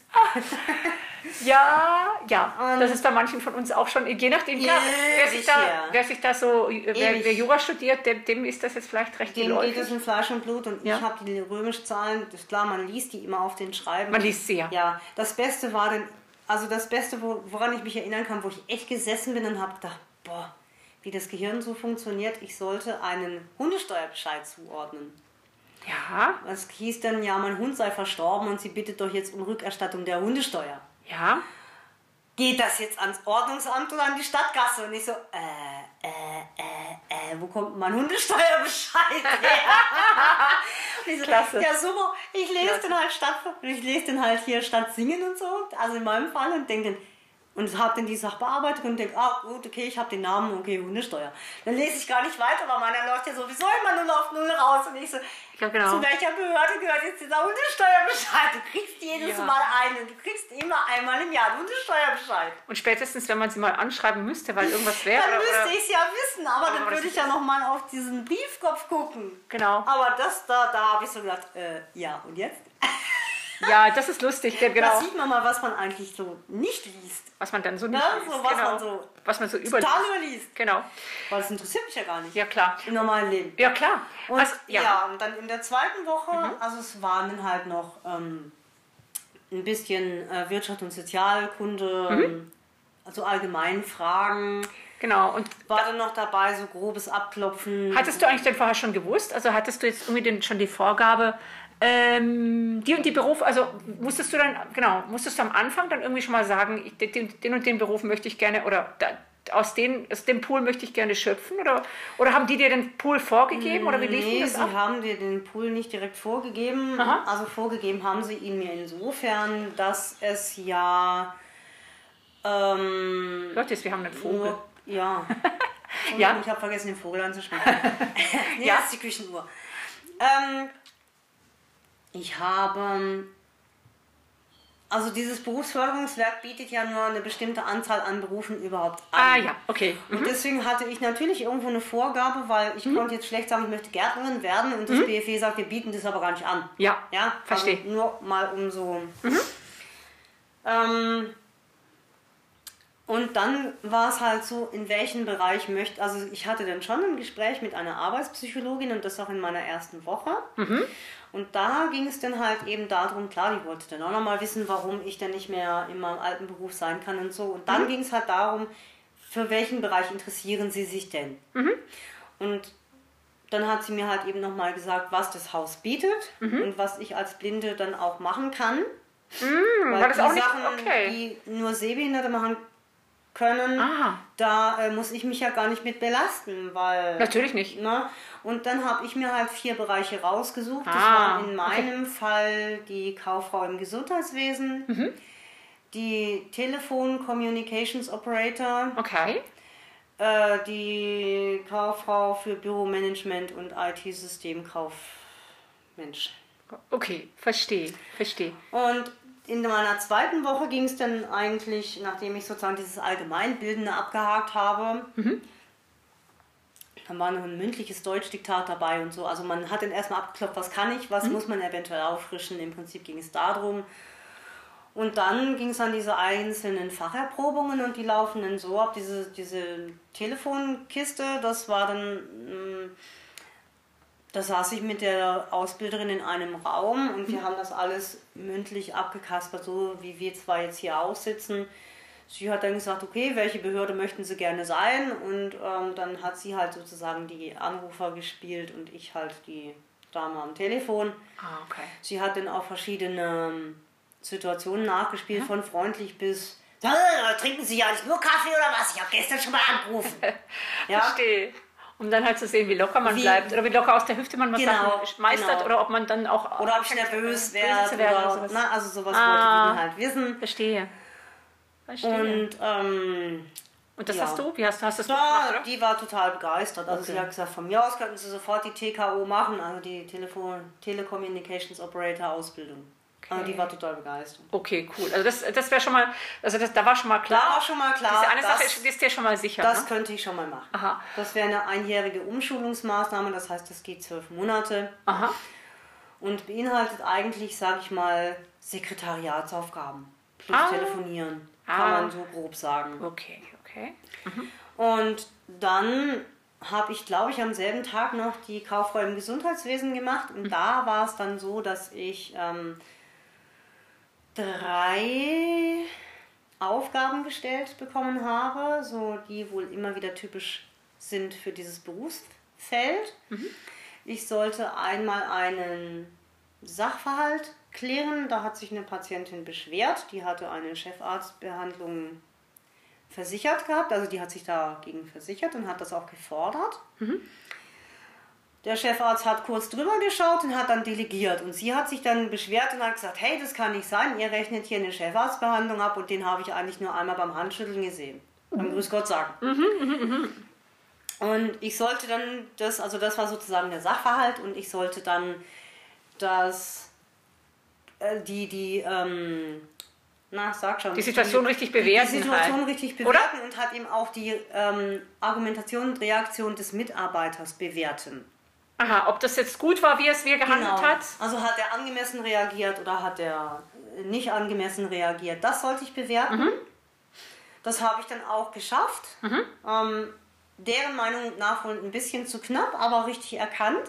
Ja, ja, Ähm, das ist bei manchen von uns auch schon, je nachdem, klar, wer sich, ewig da, her. wer sich da so, wer, Ewig. wer Jura studiert, dem, dem ist das jetzt vielleicht recht Dem geht es geläufig. in Fleisch und Blut und Ja. ich habe die römischen Zahlen, das ist klar, man liest die immer auf den Schreiben. Man liest sie ja. Ja, das Beste war dann, also das Beste, wo, woran ich mich erinnern kann, wo ich echt gesessen bin und habe gedacht, boah, wie das Gehirn so funktioniert, ich sollte einen Hundesteuerbescheid zuordnen. Ja, Das hieß dann, ja, mein Hund sei verstorben und sie bittet doch jetzt um Rückerstattung der Hundesteuer. ja. Geht das jetzt ans Ordnungsamt oder an die Stadtkasse? Und ich so, äh, äh, äh, äh, wo kommt mein Hundesteuerbescheid her? Und ich so, Klasse. ja, super, ich lese Klasse. den halt statt, ich lese den halt hier statt singen und so, also in meinem Fall, und denke dann, und habe dann die Sachbearbeitung und denke, ah gut, okay, ich habe den Namen, okay, Hundesteuer. Dann lese ich gar nicht weiter, weil meiner läuft ja sowieso immer null auf null raus. Und ich so, Ja, genau. zu welcher Behörde gehört jetzt dieser Hundesteuerbescheid? Du kriegst jedes Ja. Mal einen, du kriegst immer einmal im Jahr einen Hundesteuerbescheid. Und spätestens, wenn man sie mal anschreiben müsste, weil irgendwas wäre. Dann oder- müsste oder- ich es ja wissen, aber dann aber das würde ich ist- ja nochmal auf diesen Briefkopf gucken. Genau. Aber das da, da habe ich so gedacht, äh, ja, und jetzt? Ja, das ist lustig, ja, Da genau. sieht man mal, was man eigentlich so nicht liest. Was man dann so nicht Ja, liest. so was genau. man so was man so überliest. Total überliest. Genau. Weil das interessiert mich ja gar nicht. Ja, klar. Im normalen Leben. Ja, klar. Und Also, ja. ja. und dann in der zweiten Woche, also es waren dann halt noch ähm, ein bisschen äh, Wirtschaft und Sozialkunde, ähm, also allgemein Fragen. Genau. Und War dann noch dabei, so grobes Abklopfen. hattest du eigentlich denn vorher schon gewusst? Also hattest du jetzt irgendwie den, schon die Vorgabe, ähm, die und die Berufe, also musstest du dann, genau, musstest du am Anfang dann irgendwie schon mal sagen, ich, den, den und den Beruf möchte ich gerne, oder da, aus, den, aus dem Pool möchte ich gerne schöpfen? Oder, oder haben die dir den Pool vorgegeben? Oder wie lief Nee, das sie ab? haben dir den Pool nicht direkt vorgegeben. Aha. Also vorgegeben haben sie ihn mir insofern, dass es ja ähm, Gottes, wir haben einen Vogel. nur, ja. Ja. Ich habe vergessen, den Vogel anzuschmeißen. Nee, Ja. das ist die Küchenuhr. Ähm, ich habe... Also dieses Berufsförderungswerk bietet ja nur eine bestimmte Anzahl an Berufen überhaupt an. Ah ja, okay. Mhm. Und deswegen hatte ich natürlich irgendwo eine Vorgabe, weil ich konnte jetzt schlecht sagen, ich möchte Gärtnerin werden und das B F W sagt, wir bieten das aber gar nicht an. Ja, Ja, verstehe. Also nur mal um so... Ähm, und dann war es halt so, in welchem Bereich möchte, also ich hatte dann schon ein Gespräch mit einer Arbeitspsychologin und das auch in meiner ersten Woche. Und da ging es dann halt eben darum, klar, die wollte dann auch nochmal wissen, warum ich dann nicht mehr in meinem alten Beruf sein kann und so. Und dann ging es halt darum, für welchen Bereich interessieren sie sich denn? Und dann hat sie mir halt eben nochmal gesagt, was das Haus bietet Mhm. und was ich als Blinde dann auch machen kann. Mm, Weil war das die auch nicht Sachen, okay? die nur Sehbehinderte machen können, Ah. da äh, muss ich mich ja gar nicht mit belasten, weil... Natürlich nicht. Ne? Und dann habe ich mir halt vier Bereiche rausgesucht. Das Ah, waren in meinem Fall die Kauffrau im Gesundheitswesen, Mhm. die Telefon Communications Operator, Okay. äh, die Kauffrau für Büromanagement und I T-Systemkaufmensch. Okay, verstehe, verstehe. Und in meiner zweiten Woche ging es dann eigentlich, nachdem ich sozusagen dieses Allgemeinbildende abgehakt habe, Mhm. dann war noch ein mündliches Deutschdiktat dabei und so. Also man hat dann erstmal abgeklopft, was kann ich, was Mhm. muss man eventuell auffrischen. Im Prinzip ging es darum. Und dann ging es an diese einzelnen Facherprobungen und die laufen dann so ab. Diese, diese Telefonkiste, das war dann, mh, da saß ich mit der Ausbilderin in einem Raum und wir haben das alles mündlich abgekaspert, so wie wir zwar jetzt hier aussitzen. Sie hat dann gesagt, okay, welche Behörde möchten Sie gerne sein? Und ähm, dann hat sie halt sozusagen die Anrufer gespielt und ich halt die Dame am Telefon. Ah, okay. Sie hat dann auch verschiedene ähm, Situationen nachgespielt, Ja. von freundlich bis, "Ah, trinken Sie ja nicht nur Kaffee oder was? Ich habe gestern schon mal angerufen." Ja? Verstehe. Um dann halt zu sehen, wie locker man Wie- bleibt oder wie locker aus der Hüfte man was Genau, Sachen meistert genau. oder ob man dann auch... Oder ob ich nervös böse werde zu werden oder, sowas. na, also sowas Ah. wollte die dann halt wissen. Verstehe. Verstehe. Und ähm, Und das ja. hast du? Wie hast, hast du das da, gemacht, oder? die war total begeistert. Also Okay. sie hat gesagt, von mir aus könnten Sie sofort die T K O machen, also die Telefon Telecommunications Operator Ausbildung. Okay. Also die war total begeistert. Okay, cool. Also das, das wäre schon mal, also das, da war schon mal klar. Da war schon mal klar, Diese eine das- Sache ist, ist dir schon mal sicher. Das Ne? könnte ich schon mal machen. Aha. Das wäre eine einjährige Umschulungsmaßnahme, das heißt, das geht zwölf Monate Aha. und beinhaltet eigentlich, sage ich mal, Sekretariatsaufgaben plus Ah. Telefonieren, kann Ah. man so grob sagen. Okay, okay. Und dann habe ich, glaube ich, am selben Tag noch die Kauffrau im Gesundheitswesen gemacht. Und da war es dann so, dass ich ähm, drei Aufgaben gestellt bekommen habe, so die wohl immer wieder typisch sind für dieses Berufsfeld. Ich sollte einmal einen Sachverhalt klären. Da hat sich eine Patientin beschwert, die hatte eine Chefarztbehandlung versichert gehabt, also die hat sich dagegen versichert und hat das auch gefordert. Der Chefarzt hat kurz drüber geschaut und hat dann delegiert und sie hat sich dann beschwert und hat gesagt, hey, das kann nicht sein, ihr rechnet hier eine Chefarztbehandlung ab und den habe ich eigentlich nur einmal beim Handschütteln gesehen. Beim Grüß Gott sagen. Und ich sollte dann das, also das war sozusagen der Sachverhalt und ich sollte dann das, äh, die, die, ähm, na, sag schon. Die Situation richtig bewerten Die Situation halt. richtig Oder? bewerten und hat eben auch die ähm, Argumentation und Reaktion des Mitarbeiters bewerten. Aha, ob das jetzt gut war, wie es wie er gehandelt hat? Also hat er angemessen reagiert oder hat er nicht angemessen reagiert. Das sollte ich bewerten. Das habe ich dann auch geschafft. Ähm, deren Meinung nach wohl ein bisschen zu knapp, aber richtig erkannt.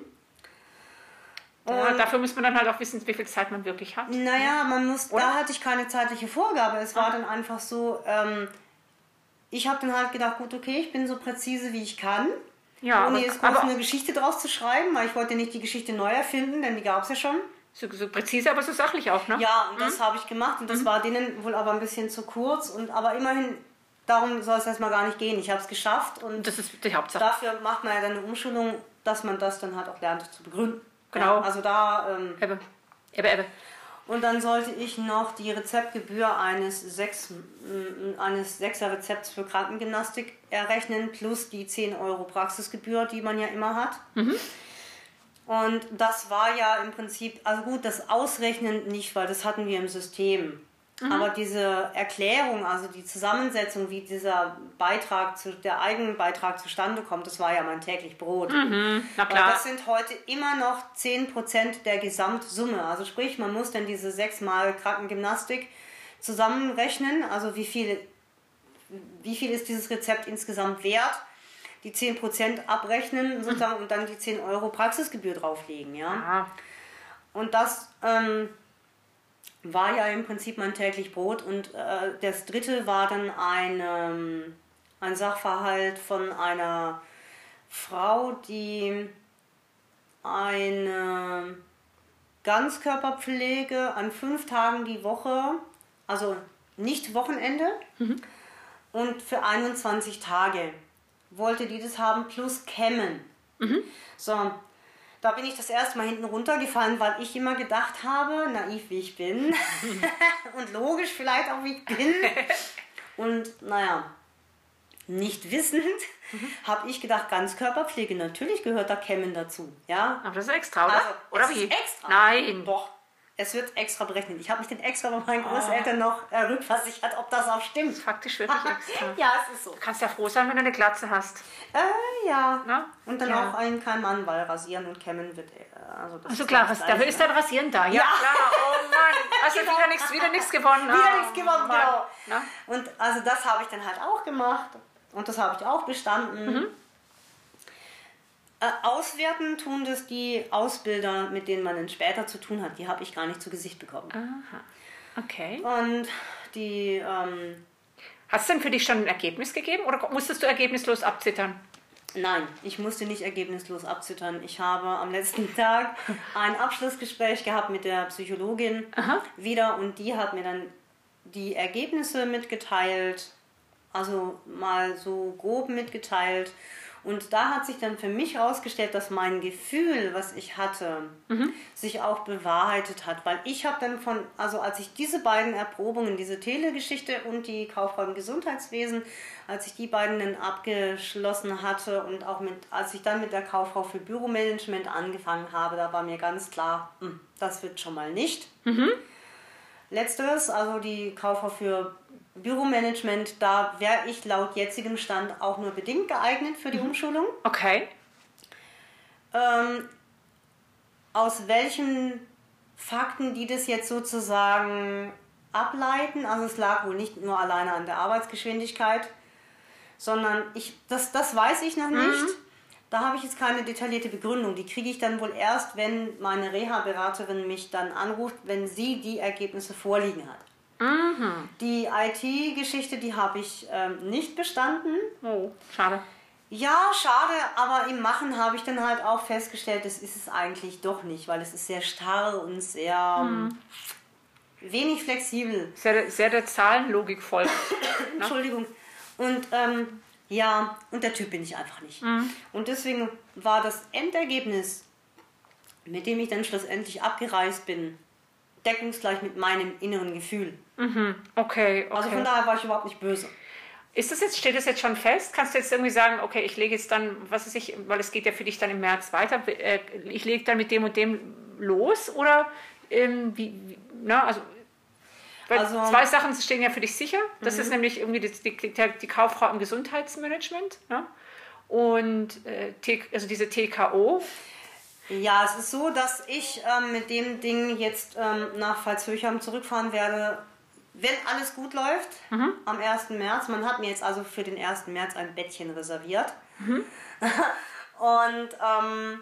Ja, dafür muss man dann halt auch wissen, wie viel Zeit man wirklich hat. Naja, man muss, Oder? da hatte ich keine zeitliche Vorgabe. Es war dann einfach so, ähm, ich habe dann halt gedacht, gut, okay, ich bin so präzise, wie ich kann. Ja, ohne aber- jetzt groß aber- eine Geschichte draus zu schreiben, weil ich wollte nicht die Geschichte neu erfinden, denn die gab es ja schon. So, so präzise, aber so sachlich auch, ne? Ja, und das habe ich gemacht und das war denen wohl aber ein bisschen zu kurz. Und aber immerhin, darum soll es erstmal gar nicht gehen. Ich habe es geschafft und Das ist die Hauptsache. dafür macht man ja dann eine Umschulung, dass man das dann halt auch lernt zu begründen. Genau. Ja, also da... Ähm, Ebbe. Ebbe, Ebbe. Und dann sollte ich noch die Rezeptgebühr eines, sechs, m, eines Sechser-Rezepts für Krankengymnastik errechnen, plus die zehn Euro Praxisgebühr, die man ja immer hat. Und das war ja im Prinzip, also gut, das Ausrechnen nicht, weil das hatten wir im System. Aber diese Erklärung, also die Zusammensetzung, wie dieser Beitrag, zu, der Eigenbeitrag zustande kommt, das war ja mein täglich Brot. Na Aber klar. das sind heute immer noch zehn Prozent der Gesamtsumme. Also sprich, man muss dann diese sechsmal Krankengymnastik zusammenrechnen. Also wie viel, wie viel ist dieses Rezept insgesamt wert? Die zehn Prozent abrechnen sozusagen und dann die zehn Euro Praxisgebühr drauflegen. Ja? Ah, Und das ähm, war ja im Prinzip mein täglich Brot. Und äh, das dritte war dann ein, ähm, ein Sachverhalt von einer Frau, die eine Ganzkörperpflege an fünf Tagen die Woche, also nicht Wochenende, mhm. und für einundzwanzig Tage wollte die das haben, plus Kämmen. Mhm. So, da bin ich das erste Mal hinten runtergefallen, weil ich immer gedacht habe, naiv wie ich bin und logisch vielleicht auch wie ich bin und naja, nicht wissend, mhm. habe ich gedacht, Ganzkörperpflege, natürlich gehört da Kämmen dazu. Ja? Aber das ist extra, oder? Also, oder wie? Extra. Nein. Doch, es wird extra berechnet. Ich habe mich den extra bei meinen Großeltern oh. noch äh, rückversichert, ob das auch stimmt. Faktisch wirklich extra. Ja, es ist so. Du kannst ja froh sein, wenn du eine Glatze hast. Äh, ja. Na? Und dann ja. auch ein kein Mann, weil rasieren und kämmen wird. Äh, also das also klar, was, dafür ist dein Rasieren da. Ja, ja. Klar. Oh Mann. Also genau. wieder nichts wieder nichts gewonnen. Wieder oh, nichts gewonnen, Mann. genau. Na? Und also das habe ich dann halt auch gemacht. Und das habe ich auch bestanden. Mhm. Äh, auswerten tun das die Ausbilder, mit denen man dann später zu tun hat. Die habe ich gar nicht zu Gesicht bekommen. Aha. Okay. Und die... Ähm, Hast es denn für dich schon ein Ergebnis gegeben oder musstest du ergebnislos abzittern? Nein, ich musste nicht ergebnislos abzittern. Ich habe am letzten Tag ein Abschlussgespräch gehabt mit der Psychologin Aha. wieder und die hat mir dann die Ergebnisse mitgeteilt, also mal so grob mitgeteilt. Und da hat sich dann für mich herausgestellt, dass mein Gefühl, was ich hatte, mhm. sich auch bewahrheitet hat. Weil ich habe dann von, also als ich diese beiden Erprobungen, diese Telegeschichte und die Kauffrau im Gesundheitswesen, als ich die beiden dann abgeschlossen hatte und auch mit, als ich dann mit der Kauffrau für Büromanagement angefangen habe, da war mir ganz klar, das wird schon mal nicht. Mhm. Letzteres, also die Kauffrau für Büromanagement, da wäre ich laut jetzigem Stand auch nur bedingt geeignet für die mhm. Umschulung. Okay. Ähm, aus welchen Fakten, die das jetzt sozusagen ableiten, also es lag wohl nicht nur alleine an der Arbeitsgeschwindigkeit, sondern ich, das, das weiß ich noch nicht. Mhm. Da habe ich jetzt keine detaillierte Begründung. Die kriege ich dann wohl erst, wenn meine Reha-Beraterin mich dann anruft, wenn sie die Ergebnisse vorliegen hat. Mhm. Die I T-Geschichte, die habe ich ähm, nicht bestanden. Oh, schade. Ja, schade, aber im Machen habe ich dann halt auch festgestellt, das ist es eigentlich doch nicht, weil es ist sehr starr und sehr mhm. wenig flexibel. Sehr, sehr der Zahlenlogik folgt. Entschuldigung. Und ähm, ja, und der Typ bin ich einfach nicht. Mhm. Und deswegen war das Endergebnis, mit dem ich dann schlussendlich abgereist bin, deckungsgleich mit meinem inneren Gefühl. Mhm. Okay, okay. Also von daher war ich überhaupt nicht böse. Ist das jetzt, steht das jetzt schon fest? Kannst du jetzt irgendwie sagen, okay, ich lege jetzt dann, was weiß ich, weil es geht ja für dich dann im März weiter, ich lege dann mit dem und dem los? Oder ähm, wie, wie, na, also, weil also, zwei Sachen stehen ja für dich sicher. Das mhm. ist nämlich irgendwie die, die, die Kauffrau im Gesundheitsmanagement, ne? Und äh, also diese T K O. Ja, es ist so, dass ich ähm, mit dem Ding jetzt ähm, nach Pfalzhöchheim zurückfahren werde, wenn alles gut läuft, mhm. am ersten März. Man hat mir jetzt also für den ersten März ein Bettchen reserviert. Mhm. Und ähm,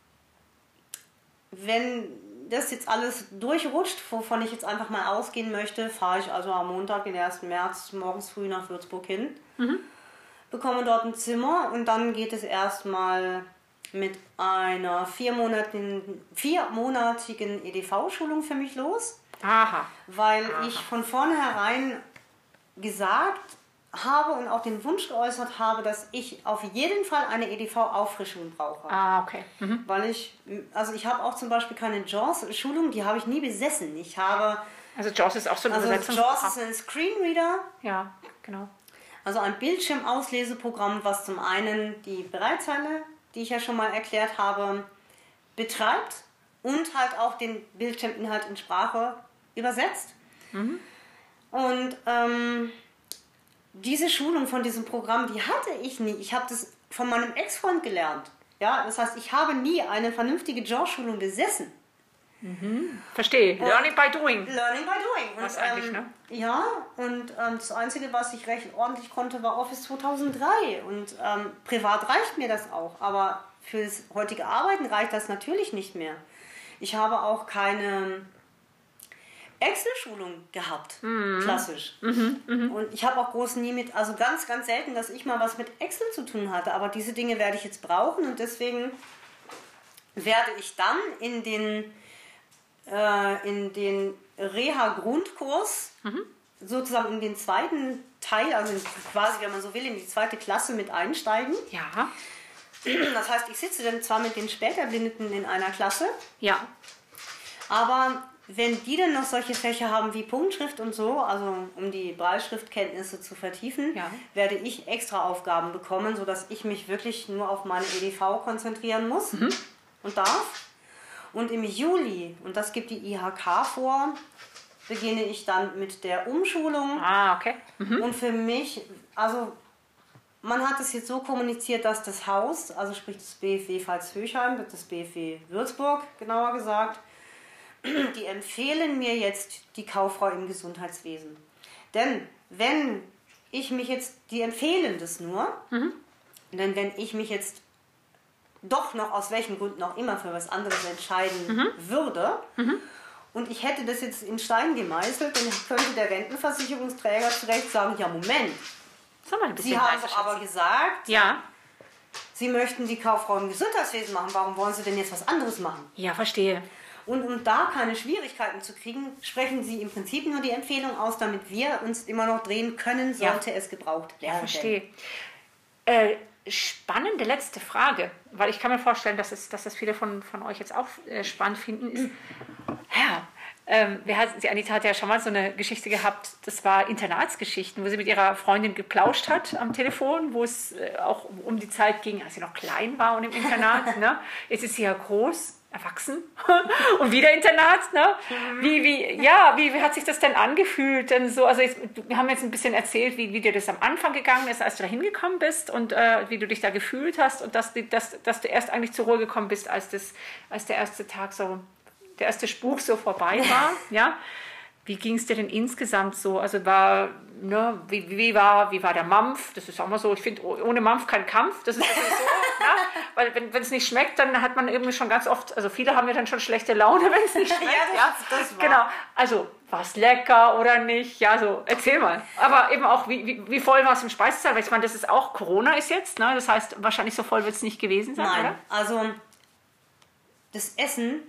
wenn das jetzt alles durchrutscht, wovon ich jetzt einfach mal ausgehen möchte, fahre ich also am Montag, den ersten März, morgens früh nach Würzburg hin, mhm. bekomme dort ein Zimmer und dann geht es erstmal mit einer viermonatigen, viermonatigen E D V-Schulung für mich los. Aha. Weil Aha. ich von vornherein gesagt habe und auch den Wunsch geäußert habe, dass ich auf jeden Fall eine E D V-Auffrischung brauche. Ah, okay. Mhm. Weil ich, also ich habe auch zum Beispiel keine JAWS-Schulung, die habe ich nie besessen. Ich habe... Also JAWS ist auch so ein Also JAWS ist ein Screenreader. Ja, genau. Also ein Bildschirmausleseprogramm, was zum einen die Bereitzeile, die ich ja schon mal erklärt habe, betreibt und halt auch den Bildschirminhalt in Sprache übersetzt. Mhm. Und ähm, diese Schulung von diesem Programm, die hatte ich nie. Ich habe das von meinem Ex-Freund gelernt. Ja, das heißt, ich habe nie eine vernünftige JAWS-Schulung besessen. Mhm. Verstehe. Und Learning by doing. Learning by doing. Was und, eigentlich, ähm, ne? Ja, und ähm, das Einzige, was ich recht ordentlich konnte, war Office zweitausenddrei. Und ähm, privat reicht mir das auch. Aber fürs heutige Arbeiten reicht das natürlich nicht mehr. Ich habe auch keine Excel-Schulung gehabt, Mhm. klassisch. Mhm. Mhm. Und ich habe auch groß nie mit, also ganz, ganz selten, dass ich mal was mit Excel zu tun hatte. Aber diese Dinge werde ich jetzt brauchen und deswegen werde ich dann in den, äh, in den Reha-Grundkurs, Mhm. sozusagen in den zweiten Teil, also quasi, wenn man so will, in die zweite Klasse mit einsteigen. Ja. Das heißt, ich sitze dann zwar mit den Späterblindeten in einer Klasse, Ja. aber wenn die dann noch solche Fächer haben wie Punktschrift und so, also um die Brailleschriftkenntnisse zu vertiefen, Ja. werde ich extra Aufgaben bekommen, sodass ich mich wirklich nur auf meine E D V konzentrieren muss Mhm. und darf. Und im Juli, und das gibt die I H K vor, beginne ich dann mit der Umschulung. Ah, okay. Mhm. Und für mich, also man hat es jetzt so kommuniziert, dass das Haus, also sprich das B F W Pfalz-Höchheim, das B F W Würzburg genauer gesagt, die empfehlen mir jetzt die Kauffrau im Gesundheitswesen. Denn wenn ich mich jetzt, die empfehlen das nur, Mhm. denn wenn ich mich jetzt doch noch aus welchen Gründen auch immer für was anderes entscheiden Mhm. würde Mhm. und ich hätte das jetzt in Stein gemeißelt, dann könnte der Rentenversicherungsträger zu Recht sagen, ja Moment, Sag mal ein bisschen Sie haben leiser, doch aber Schatzi. gesagt, Ja. Sie möchten die Kauffrau im Gesundheitswesen machen, warum wollen Sie denn jetzt was anderes machen? Ja, verstehe. Und um da keine Schwierigkeiten zu kriegen, sprechen Sie im Prinzip nur die Empfehlung aus, damit wir uns immer noch drehen können, Ja. sollte es gebraucht werden. Ja, verstehe. Äh, spannende letzte Frage, weil ich kann mir vorstellen, dass es, dass das viele von, von euch jetzt auch äh, spannend finden, ist, ja, ähm, wir hat, die Anita hat ja schon mal so eine Geschichte gehabt, das war Internatsgeschichten, wo sie mit ihrer Freundin geplauscht hat am Telefon, wo es äh, auch um die Zeit ging, als sie noch klein war und im Internat. Ne? Jetzt ist sie ja groß, erwachsen und wieder Internat. Ne? Wie, wie, ja, wie, wie hat sich das denn angefühlt? Denn so, also jetzt, wir haben jetzt ein bisschen erzählt, wie, wie dir das am Anfang gegangen ist, als du da hingekommen bist und äh, wie du dich da gefühlt hast und dass, die- dass, dass du erst eigentlich zur Ruhe gekommen bist, als, das, als der erste Tag so, der erste Spuk so vorbei war. Ja? Wie ging es dir denn insgesamt so? Also war, ne, wie, wie, war, wie war der Mampf? Das ist auch mal so, ich finde, ohne Mampf kein Kampf. Das ist ja sowieso, ne? Weil wenn es nicht schmeckt, dann hat man irgendwie schon ganz oft, also viele haben ja dann schon schlechte Laune, wenn es nicht schmeckt. Ja, das- das war- Genau. Also war es lecker oder nicht? Ja, so erzähl mal. Aber eben auch, wie, wie, wie voll war es im Speisesaal? Weil ich meine, das ist auch, Corona ist jetzt, ne? Das heißt, wahrscheinlich so voll wird es nicht gewesen sein, Nein, oder? also das Essen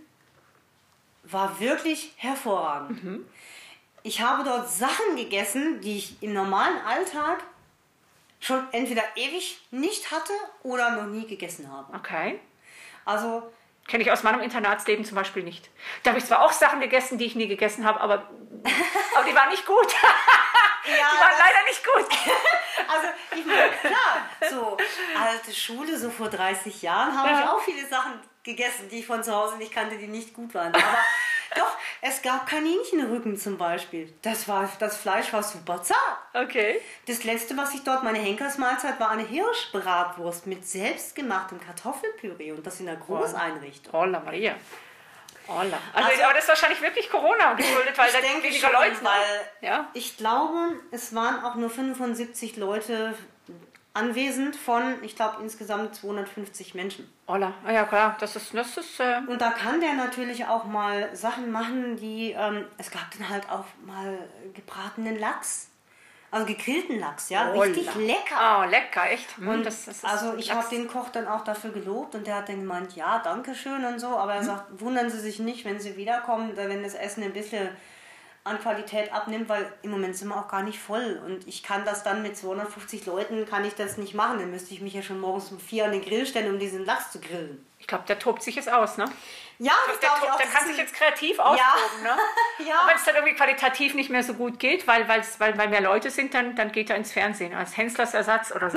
war wirklich hervorragend. Mhm. Ich habe dort Sachen gegessen, die ich im normalen Alltag schon entweder ewig nicht hatte oder noch nie gegessen habe. Okay. Also Kenne ich aus meinem Internatsleben zum Beispiel nicht. Da habe ich zwar auch Sachen gegessen, die ich nie gegessen habe, aber, aber die waren nicht gut. ja, Die waren das- leider nicht gut. Also, ich meine, klar, so alte Schule, so vor dreißig Jahren, habe Ja. ich auch viele Sachen gegessen, die ich von zu Hause nicht kannte, die nicht gut waren. Aber doch, es gab Kaninchenrücken zum Beispiel. Das, war, das Fleisch war super zart. Okay. Das letzte, was ich dort, meine Henkersmahlzeit, war eine Hirschbratwurst mit selbstgemachtem Kartoffelpüree und das in einer Großeinrichtung. Holla Maria. Holla. Also, Also- aber das ist wahrscheinlich wirklich Corona geschuldet, weil Ich da denke weniger schon, Leute. ne? weil Ja. ich glaube, es waren auch nur fünfundsiebzig Leute anwesend von, ich glaube, insgesamt zweihundertfünfzig Menschen. Holla. Ah, ja, klar. Das ist, das ist äh, Und da kann der natürlich auch mal Sachen machen, die, ähm, es gab dann halt auch mal gebratenen Lachs, also gegrillten Lachs, ja, richtig Holla. lecker. Oh, lecker, echt. Hm, Und das, das ist also ich habe Lachs. den Koch dann auch dafür gelobt und der hat dann gemeint, ja, danke schön und so, aber er sagt, wundern Sie sich nicht, wenn Sie wiederkommen, wenn das Essen ein bisschen an Qualität abnimmt, weil im Moment sind wir auch gar nicht voll und ich kann das dann mit zweihundertfünfzig Leuten, kann ich das nicht machen, dann müsste ich mich ja schon morgens um vier an den Grill stellen, um diesen Lachs zu grillen. Ich glaube, der tobt sich jetzt aus, ne? Ja, das Der, glaube ich tobt, auch. der das kann ist sich ein- jetzt kreativ austoben, ne? Ja. Und wenn es dann irgendwie qualitativ nicht mehr so gut geht, weil, weil's, weil, weil mehr Leute sind, dann, dann geht er ins Fernsehen als Henslers Ersatz oder so.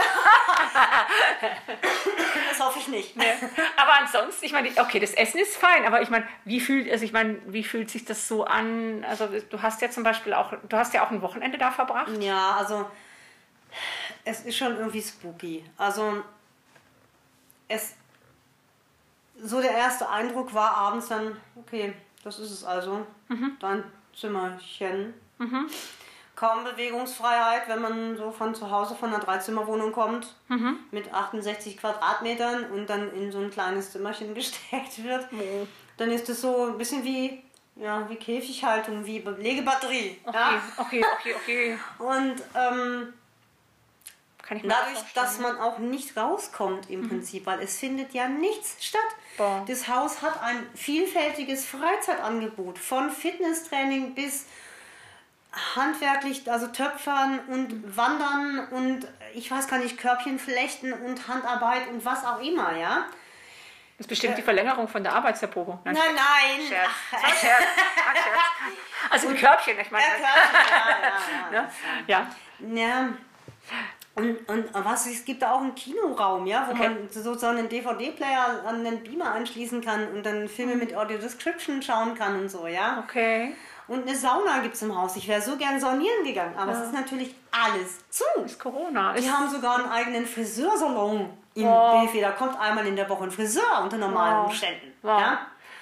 Das hoffe ich nicht. Aber ansonsten, ich meine, okay, das Essen ist fein, aber ich meine, wie fühlt, also ich meine, wie fühlt sich das so an? Also du hast ja zum Beispiel auch, du hast ja auch ein Wochenende da verbracht. Ja, also es ist schon irgendwie spooky. Also es so der erste Eindruck war abends dann, okay, das ist es also, dein Zimmerchen. Kaum Bewegungsfreiheit, wenn man so von zu Hause von einer Dreizimmerwohnung kommt, mit achtundsechzig Quadratmetern und dann in so ein kleines Zimmerchen gesteckt wird. Dann ist es so ein bisschen wie ja, wie Käfighaltung, wie Legebatterie. Okay, ja? okay, okay, okay. Und ähm, Kann ich mir dadurch, vorstellen. dass man auch nicht rauskommt im mhm. Prinzip, weil es findet ja nichts statt. Boah. Das Haus hat ein vielfältiges Freizeitangebot, von Fitnesstraining bis handwerklich, also Töpfern und Wandern und ich weiß gar nicht, Körbchen flechten und Handarbeit und was auch immer, ja. Das ist bestimmt die Verlängerung von der Arbeitserprobung. Nein, nein. nein. Scherz. Das war Scherz. Scherz. Also ein Körbchen, ich meine. Ja, Körbchen, ja, ja. ja. ja. ja. Und, und was, es gibt da auch einen Kinoraum, ja, wo okay. man sozusagen einen D V D-Player an den Beamer anschließen kann und dann Filme mit Audio Description schauen kann und so, ja. Okay. Und eine Sauna gibt es im Haus. Ich wäre so gern saunieren gegangen, aber ja. es ist natürlich alles zu. Das ist Corona. Die ist haben sogar einen eigenen Friseursalon im wow. B F W. Da kommt einmal in der Woche ein Friseur unter normalen wow. Umständen. Wow. Ja?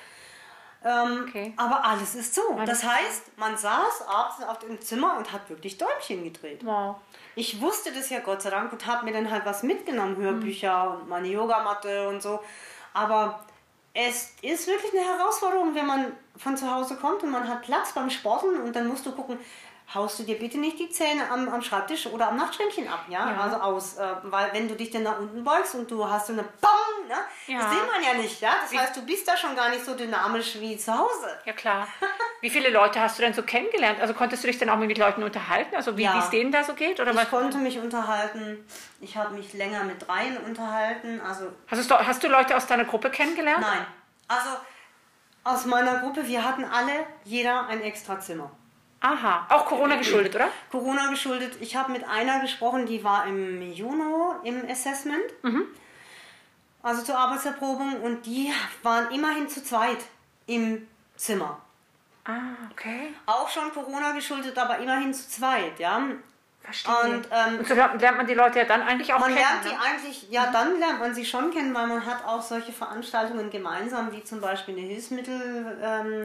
Ähm, okay. Aber alles ist zu. Alles das heißt, man saß abends auf dem Zimmer und hat wirklich Däumchen gedreht. Wow. Ich wusste das ja Gott sei Dank und habe mir dann halt was mitgenommen, Hörbücher mhm. und meine Yogamatte und so. Aber es ist wirklich eine Herausforderung, wenn man von zu Hause kommt und man hat Platz beim Sporten und dann musst du gucken, haust du dir bitte nicht die Zähne am, am Schreibtisch oder am Nachtschränkchen ab, ja, ja. also aus, äh, weil wenn du dich dann nach unten beugst und du hast so eine Bong, ne? Ja. Das will man ja nicht, ja, das heißt, du bist da schon gar nicht so dynamisch wie zu Hause. Ja, klar. Wie viele Leute hast du denn so kennengelernt? Also konntest du dich dann auch mit Leuten unterhalten, also wie ja. es denen da so geht? Oder ich was? konnte mich unterhalten, ich habe mich länger mit dreien unterhalten, also... Hast du, hast du Leute aus deiner Gruppe kennengelernt? Nein, also aus meiner Gruppe, wir hatten alle, jeder ein extra Zimmer. Aha, auch Corona geschuldet, oder? Corona geschuldet. Ich habe mit einer gesprochen, die war im Juni im Assessment, mhm. also zur Arbeitserprobung, und die waren immerhin zu zweit im Zimmer. Ah, okay. Auch schon Corona geschuldet, aber immerhin zu zweit, ja. Verstehe. Und, ähm, und so lernt man die Leute ja dann eigentlich auch man kennen. Man lernt ne? die eigentlich, ja, dann lernt man sie schon kennen, weil man hat auch solche Veranstaltungen gemeinsam, wie zum Beispiel eine Hilfsmittel... Ähm,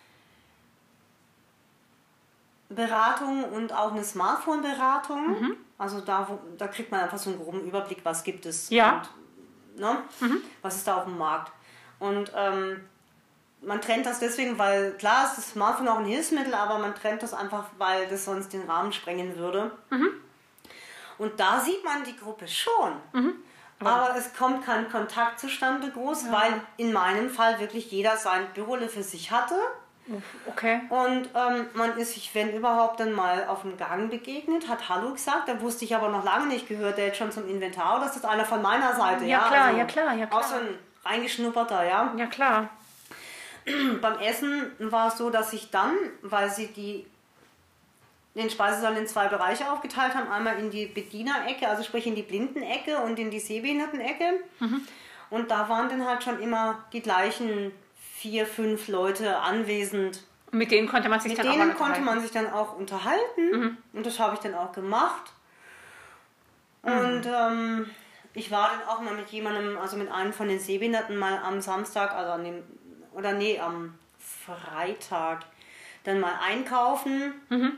Beratung und auch eine Smartphone-Beratung. Mhm. Also da, wo, da kriegt man einfach so einen groben Überblick, was gibt es ja. und ne, mhm. was ist da auf dem Markt. Und ähm, man trennt das deswegen, weil klar ist das Smartphone auch ein Hilfsmittel, aber man trennt das einfach, weil das sonst den Rahmen sprengen würde. Mhm. Und da sieht man die Gruppe schon. Mhm. Aber es kommt kein Kontakt zustande groß, ja. weil in meinem Fall wirklich jeder sein Bürole für sich hatte. Okay. Und ähm, man ist sich, wenn überhaupt, dann mal auf dem Gang begegnet, hat Hallo gesagt, da wusste ich aber noch lange nicht, gehört der jetzt schon zum Inventar oder ist das einer von meiner Seite? Ja, ja? klar, also, ja klar, ja klar. Auch so ein reingeschnupperter, ja. Ja klar. Beim Essen war es so, dass ich dann, weil sie die, den Speisesaal in zwei Bereiche aufgeteilt haben, einmal in die Bedienerecke, also sprich in die Blindenecke und in die Sehbehindertenecke. Mhm. Und da waren dann halt schon immer die gleichen vier, fünf Leute anwesend. Und mit denen konnte man sich mit dann auch Mit denen konnte man sich dann auch unterhalten. Mhm. Und das habe ich dann auch gemacht. Mhm. Und ähm, ich war dann auch mal mit jemandem, also mit einem von den Sehbehinderten mal am Samstag, also an dem, oder nee, am Freitag, dann mal einkaufen. Mhm.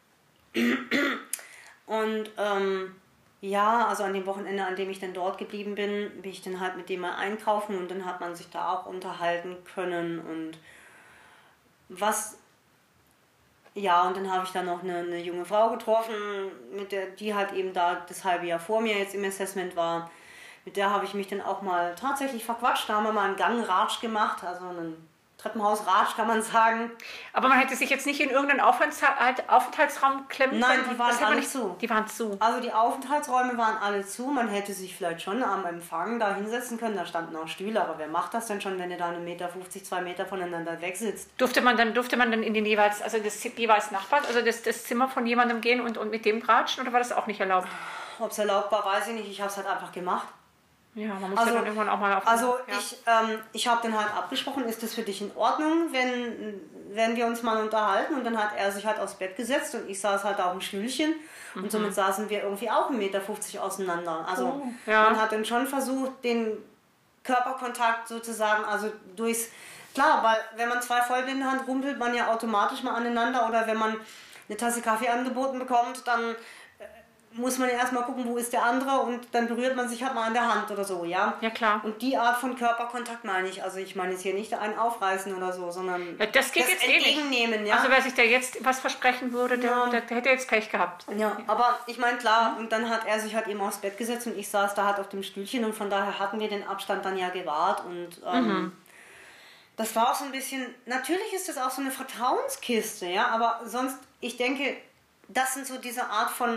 Und ähm, ja, also an dem Wochenende, an dem ich dann dort geblieben bin, bin ich dann halt mit dem mal einkaufen und dann hat man sich da auch unterhalten können und was, ja, und dann habe ich dann noch eine, eine junge Frau getroffen, mit der, die halt eben da das halbe Jahr vor mir jetzt im Assessment war. Mit der habe ich mich dann auch mal tatsächlich verquatscht, da haben wir mal einen Gang-Ratsch gemacht, also einen Treppenhaus-Ratsch kann man sagen. Aber man hätte sich jetzt nicht in irgendeinen Aufenthaltsraum klemmen Nein, können? die waren alle nicht, zu. Die waren zu. Also die Aufenthaltsräume waren alle zu. Man hätte sich vielleicht schon am Empfang da hinsetzen können. Da standen auch Stühle. Aber wer macht das denn schon, wenn ihr da einen Meter fünfzig, zwei Meter voneinander weg sitzt? Durfte man dann, durfte man dann in den jeweils, also das jeweils Nachbar, also das, das Zimmer von jemandem gehen und, und mit dem ratschen? Oder war das auch nicht erlaubt? Ob es erlaubt war, weiß ich nicht. Ich habe es halt einfach gemacht. Ja, man muss also, ja dann irgendwann auch mal auf... Also ja. ich, ähm, ich habe dann halt abgesprochen, ist das für dich in Ordnung, wenn, wenn wir uns mal unterhalten? Und dann hat er sich halt aufs Bett gesetzt und ich saß halt auf dem Stühlchen. Mhm. Und somit saßen wir irgendwie auch einen Meter fünfzig auseinander. Also oh, ja. man hat dann schon versucht, den Körperkontakt sozusagen, also durchs... Klar, weil wenn man zwei Vollblinde hat, rumpelt man ja automatisch mal aneinander. Oder wenn man eine Tasse Kaffee angeboten bekommt, dann... muss man ja erstmal gucken, wo ist der andere und dann berührt man sich halt mal an der Hand oder so, ja? Ja, klar. Und die Art von Körperkontakt meine ich, also ich meine jetzt hier nicht einen aufreißen oder so, sondern ja, das geht das jetzt entgegennehmen, eh nicht. Ja? Also wer sich da jetzt was versprechen würde, der, ja. der, der hätte jetzt Pech gehabt. Ja, aber ich meine, klar, und dann hat er sich halt eben aufs Bett gesetzt und ich saß da halt auf dem Stühlchen und von daher hatten wir den Abstand dann ja gewahrt und ähm, mhm. das war auch so ein bisschen, natürlich ist das auch so eine Vertrauenskiste, ja, aber sonst, ich denke, das sind so diese Art von,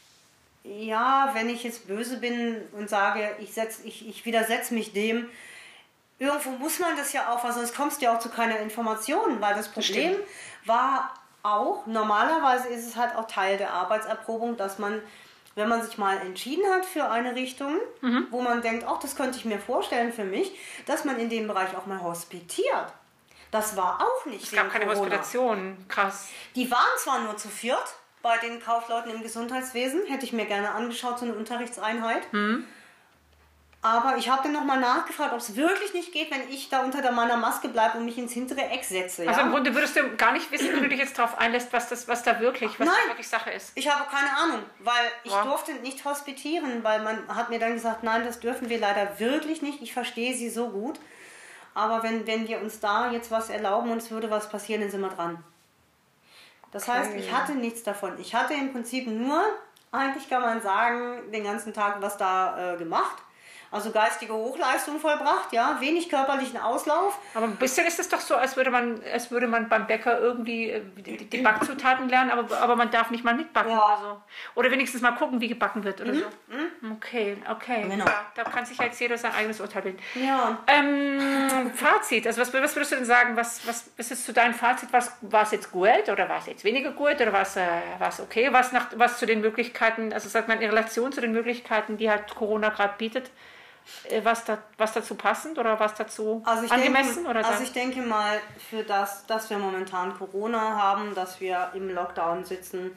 ja, wenn ich jetzt böse bin und sage, ich, setz, ich, ich widersetze mich dem, irgendwo muss man das ja auch, weil sonst kommst du ja auch zu keiner Information, weil das Problem Bestimmt. war auch, normalerweise ist es halt auch Teil der Arbeitserprobung, dass man, wenn man sich mal entschieden hat für eine Richtung, mhm. wo man denkt, ach, das könnte ich mir vorstellen für mich, dass man in dem Bereich auch mal hospitiert. Das war auch nicht. Es gab keine Corona. Hospitation, krass. Die waren zwar nur zu viert, bei den Kaufleuten im Gesundheitswesen, hätte ich mir gerne angeschaut, so eine Unterrichtseinheit. Mhm. Aber ich habe dann nochmal nachgefragt, ob es wirklich nicht geht, wenn ich da unter der meiner Maske bleibe und mich ins hintere Eck setze. Ja? Also im Grunde würdest du gar nicht wissen, wenn du dich jetzt darauf einlässt, was, das, was da wirklich, was Nein, da wirklich Sache ist. Ich habe keine Ahnung, weil ich ja. durfte nicht hospitieren, weil man hat mir dann gesagt, nein, das dürfen wir leider wirklich nicht. Ich verstehe sie so gut. Aber wenn, wenn wir uns da jetzt was erlauben und es würde was passieren, dann sind wir dran. Das okay. heißt, ich hatte nichts davon. Ich hatte im Prinzip nur, eigentlich kann man sagen, den ganzen Tag was da äh, gemacht. Also geistige Hochleistung vollbracht, ja, wenig körperlichen Auslauf. Aber ein bisschen ist es doch so, als würde man, als würde man beim Bäcker irgendwie die, die Backzutaten lernen, aber, aber man darf nicht mal mitbacken ja. oder so. Oder wenigstens mal gucken, wie gebacken wird oder mhm. so. Okay, okay. Genau. Ja, da kann sich jetzt jeder sein eigenes Urteil bilden. Ja. Ähm, Fazit, also was, was würdest du denn sagen, was, was, was ist zu deinem Fazit? Was, war es jetzt gut oder war es jetzt weniger gut oder war es, äh, war es okay? Was, nach, was zu den Möglichkeiten, also sagt man in Relation zu den Möglichkeiten, die halt Corona gerade bietet, Was, da, was dazu passend oder was dazu also angemessen? Denke, oder also ich denke mal, für das, dass wir momentan Corona haben, dass wir im Lockdown sitzen,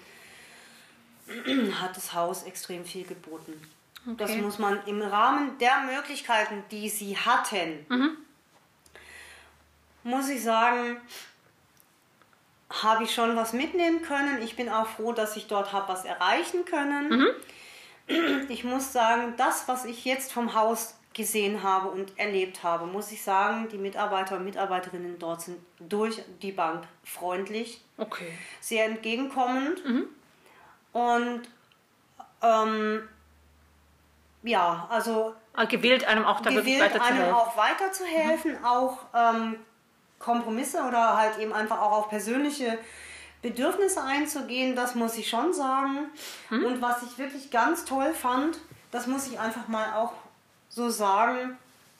hat das Haus extrem viel geboten. Okay. Das muss man im Rahmen der Möglichkeiten, die sie hatten, mhm. muss ich sagen, habe ich schon was mitnehmen können. Ich bin auch froh, dass ich dort habe was erreichen können. Mhm. Ich muss sagen, das, was ich jetzt vom Haus gesehen habe und erlebt habe, muss ich sagen, die Mitarbeiter und Mitarbeiterinnen dort sind durch die Bank freundlich, okay. sehr entgegenkommend mhm. und ähm, ja, also gewillt einem auch da wirklich weiterzuhelfen. einem auch weiterzuhelfen, mhm. auch ähm, Kompromisse oder halt eben einfach auch auf persönliche Bedürfnisse einzugehen, das muss ich schon sagen. Hm? Und was ich wirklich ganz toll fand, das muss ich einfach mal auch so sagen,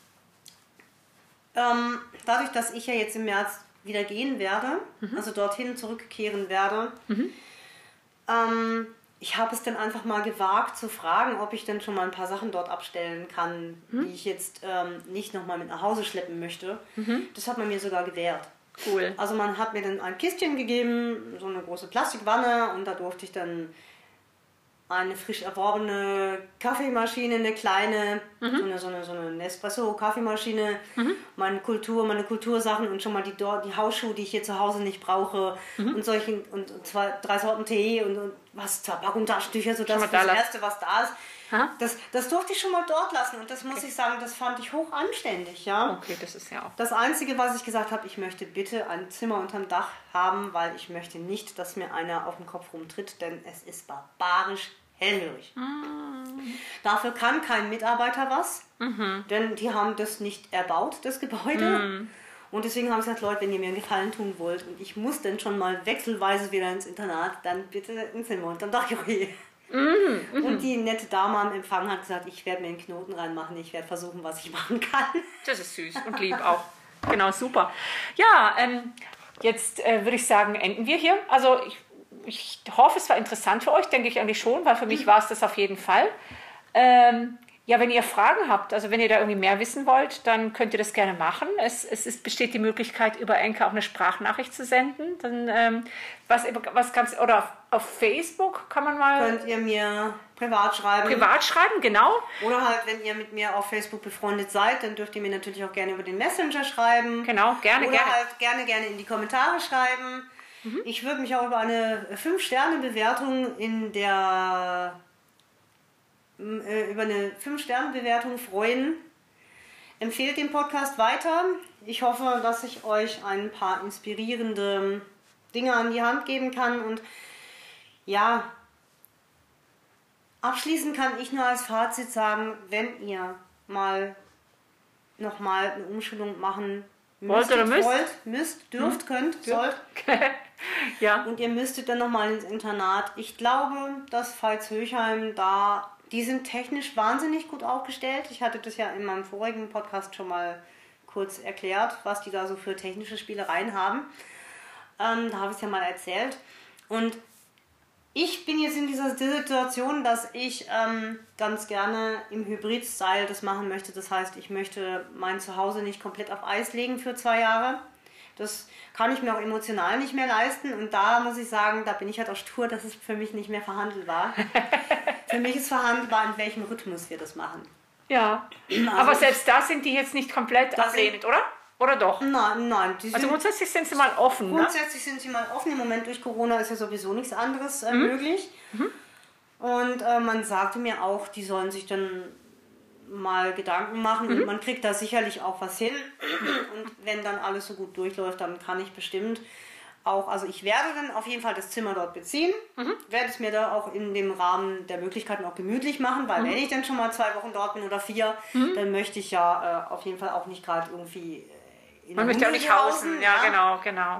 ähm, dadurch, dass ich ja jetzt im März wieder gehen werde, mhm. also dorthin zurückkehren werde, mhm. ähm, ich habe es dann einfach mal gewagt zu fragen, ob ich dann schon mal ein paar Sachen dort abstellen kann, mhm. die ich jetzt ähm, nicht nochmal mit nach Hause schleppen möchte. Mhm. Das hat man mir sogar gewährt. Cool. Also man hat mir dann ein Kistchen gegeben, so eine große Plastikwanne und da durfte ich dann eine frisch erworbene Kaffeemaschine, eine kleine, mhm. so eine, so eine, so eine Nespresso-Kaffeemaschine, mhm. meine Kultur, meine Kultursachen und schon mal die, die Hausschuhe, die ich hier zu Hause nicht brauche mhm. und solchen und, und zwei, drei Sorten Tee und, und was, zwei Packungen Taschentücher, so das, das Erste, was da ist. Das, das durfte ich schon mal dort lassen und das muss okay. ich sagen, das fand ich hoch anständig, ja. Okay, das ist ja auch. Das Einzige, was ich gesagt habe, ich möchte bitte ein Zimmer unterm Dach haben, weil ich möchte nicht, dass mir einer auf den Kopf rumtritt, denn es ist barbarisch hellhörig. Mm. Dafür kann kein Mitarbeiter was, mhm. denn die haben das nicht erbaut, das Gebäude. Mm. Und deswegen haben sie gesagt, Leute, wenn ihr mir einen Gefallen tun wollt und ich muss dann schon mal wechselweise wieder ins Internat, dann bitte ein Zimmer unterm Dach, okay. Mm, und die nette Dame am Empfang hat gesagt, ich werde mir einen Knoten reinmachen, ich werde versuchen, was ich machen kann. Das ist süß und lieb auch. Genau, super. Ja, ähm, jetzt äh, würde ich sagen, enden wir hier. Also ich, ich hoffe, es war interessant für euch, denke ich eigentlich schon, weil für mich war es das auf jeden Fall. Ähm, Ja, wenn ihr Fragen habt, also wenn ihr da irgendwie mehr wissen wollt, dann könnt ihr das gerne machen. Es, es ist, besteht die Möglichkeit, über Anchor auch eine Sprachnachricht zu senden. Dann, ähm, was, was ganz, oder auf, auf Facebook kann man mal... Könnt ihr mir privat schreiben. Privat schreiben, genau. Oder halt, wenn ihr mit mir auf Facebook befreundet seid, dann dürft ihr mir natürlich auch gerne über den Messenger schreiben. Genau, gerne, oder gerne. Oder halt gerne, gerne in die Kommentare schreiben. Mhm. Ich würde mich auch über eine fünf Sterne Bewertung in der... äh, über eine fünf Sterne Bewertung freuen. Empfehlt den Podcast weiter. Ich hoffe, dass ich euch ein paar inspirierende Dinge an die Hand geben kann. Und ja, abschließend kann ich nur als Fazit sagen, wenn ihr mal nochmal eine Umschulung machen müsst, Wollt oder müsst? wollt, müsst, dürft, hm? könnt, sollt. Ja. Und ihr müsstet dann nochmal ins Internat. Ich glaube, dass Veitshöchheim da, die sind technisch wahnsinnig gut aufgestellt. Ich hatte das ja in meinem vorigen Podcast schon mal kurz erklärt, was die da so für technische Spielereien haben. Ähm, da habe ich es ja mal erzählt. Und ich bin jetzt in dieser Situation, dass ich ähm, ganz gerne im Hybrid-Style das machen möchte. Das heißt, ich möchte mein Zuhause nicht komplett auf Eis legen für zwei Jahre. Das kann ich mir auch emotional nicht mehr leisten. Und da muss ich sagen, da bin ich halt auch stur, das ist für mich nicht mehr verhandelbar. Für mich ist verhandelbar, in welchem Rhythmus wir das machen. Ja, also, aber selbst da sind die jetzt nicht komplett ablehnend, oder? Oder doch? Nein, nein. Die also sind, grundsätzlich sind sie mal offen, Grundsätzlich ne? sind sie mal offen. Im Moment durch Corona ist ja sowieso nichts anderes äh, mhm. möglich. Mhm. Und äh, man sagte mir auch, die sollen sich dann mal Gedanken machen mhm. und man kriegt da sicherlich auch was hin. Und wenn dann alles so gut durchläuft, dann kann ich bestimmt auch, also ich werde dann auf jeden Fall das Zimmer dort beziehen, mhm. werde es mir da auch in dem Rahmen der Möglichkeiten auch gemütlich machen, weil mhm. wenn ich dann schon mal zwei Wochen dort bin oder vier, mhm. dann möchte ich ja äh, auf jeden Fall auch nicht gerade irgendwie äh, in Man möchte auch nicht hausen, ja, ja genau, genau.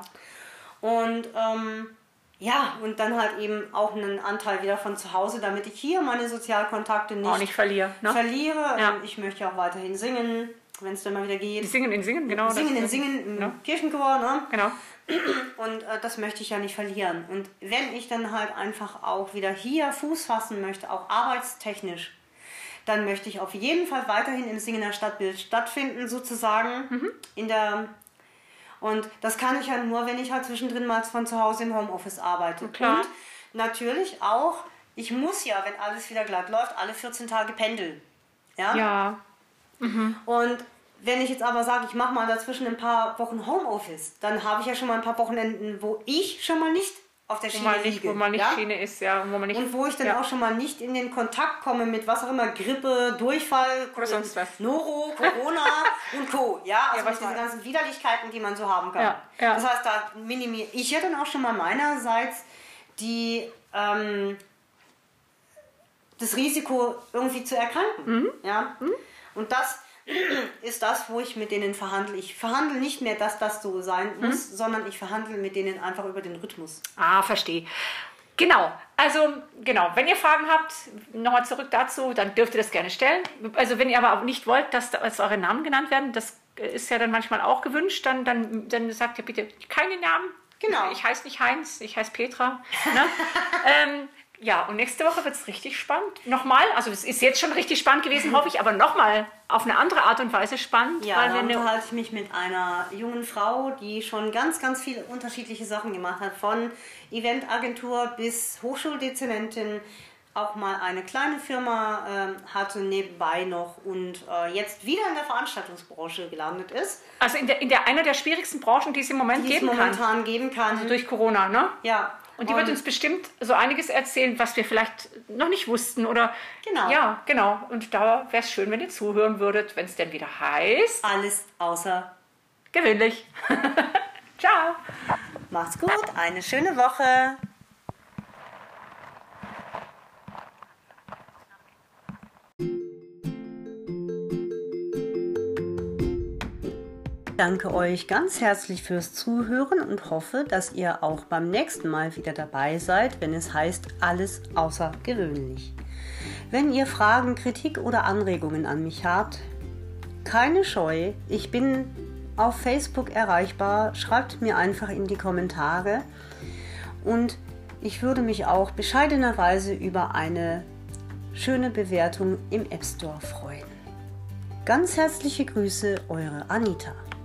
Und ähm, ja, und dann halt eben auch einen Anteil wieder von zu Hause, damit ich hier meine Sozialkontakte nicht, auch nicht verliere. Ne? verliere. Ja. Ich möchte ja auch weiterhin singen, wenn es dann mal wieder geht. Die singen in Singen, genau. Singen das, in Singen im ne? Kirchenchor, ne? Genau. Und äh, das möchte ich ja nicht verlieren. Und wenn ich dann halt einfach auch wieder hier Fuß fassen möchte, auch arbeitstechnisch, dann möchte ich auf jeden Fall weiterhin im Singener Stadtbild stattfinden, sozusagen. Mhm. In der, und das kann ich ja nur, wenn ich halt zwischendrin mal von zu Hause im Homeoffice arbeite. Klar. Und natürlich auch, ich muss ja, wenn alles wieder glatt läuft, alle vierzehn Tage pendeln. Ja. Ja. Mhm. Und wenn ich jetzt aber sage, ich mache mal dazwischen ein paar Wochen Homeoffice, dann habe ich ja schon mal ein paar Wochenenden, wo ich schon mal nicht auf der Schiene liege. Nicht, wo man nicht ja? Schiene ist, ja. Und wo, man nicht, und wo ich dann ja. auch schon mal nicht in den Kontakt komme mit was auch immer, Grippe, Durchfall, oder sonst was. Noro, Corona und Co. Ja, also ja, mit diesen ganzen Widerlichkeiten, die man so haben kann. Ja, ja. Das heißt, da minimiere ich ja dann auch schon mal meinerseits die, ähm, das Risiko irgendwie zu erkranken. Mhm. Ja? Mhm. Und das ist das, wo ich mit denen verhandle. Ich verhandle nicht mehr, dass das so sein muss, mhm. sondern ich verhandle mit denen einfach über den Rhythmus. Ah, verstehe. Genau, also genau, wenn ihr Fragen habt, nochmal zurück dazu, dann dürft ihr das gerne stellen. Also wenn ihr aber auch nicht wollt, dass, dass eure Namen genannt werden, das ist ja dann manchmal auch gewünscht, dann, dann, dann sagt ihr bitte keine Namen. Genau. Ich heiße nicht Heinz, ich heiße Petra. Ne? ähm, Ja, und nächste Woche wird es richtig spannend. Nochmal, also es ist jetzt schon richtig spannend gewesen, hoffe ich, aber nochmal auf eine andere Art und Weise spannend. Ja, weil da wir unterhalte ich mich mit einer jungen Frau, die schon ganz, ganz viele unterschiedliche Sachen gemacht hat. Von Eventagentur bis Hochschuldezernentin, auch mal eine kleine Firma äh, hatte nebenbei noch und äh, jetzt wieder in der Veranstaltungsbranche gelandet ist. Also in der, in der einer der schwierigsten Branchen, die es im Moment die geben es momentan kann. geben kann. Also durch Corona, ne? Ja. Und die und wird uns bestimmt so einiges erzählen, was wir vielleicht noch nicht wussten. Oder genau. Ja, genau. Und da wäre es schön, wenn ihr zuhören würdet, wenn es denn wieder heißt. Alles außer gewöhnlich. Ciao. Macht's gut, eine schöne Woche. Ich danke euch ganz herzlich fürs Zuhören und hoffe, dass ihr auch beim nächsten Mal wieder dabei seid, wenn es heißt alles außergewöhnlich. Wenn ihr Fragen, Kritik oder Anregungen an mich habt, keine Scheu, ich bin auf Facebook erreichbar, schreibt mir einfach in die Kommentare und ich würde mich auch bescheidenerweise über eine schöne Bewertung im App Store freuen. Ganz herzliche Grüße, eure Anita.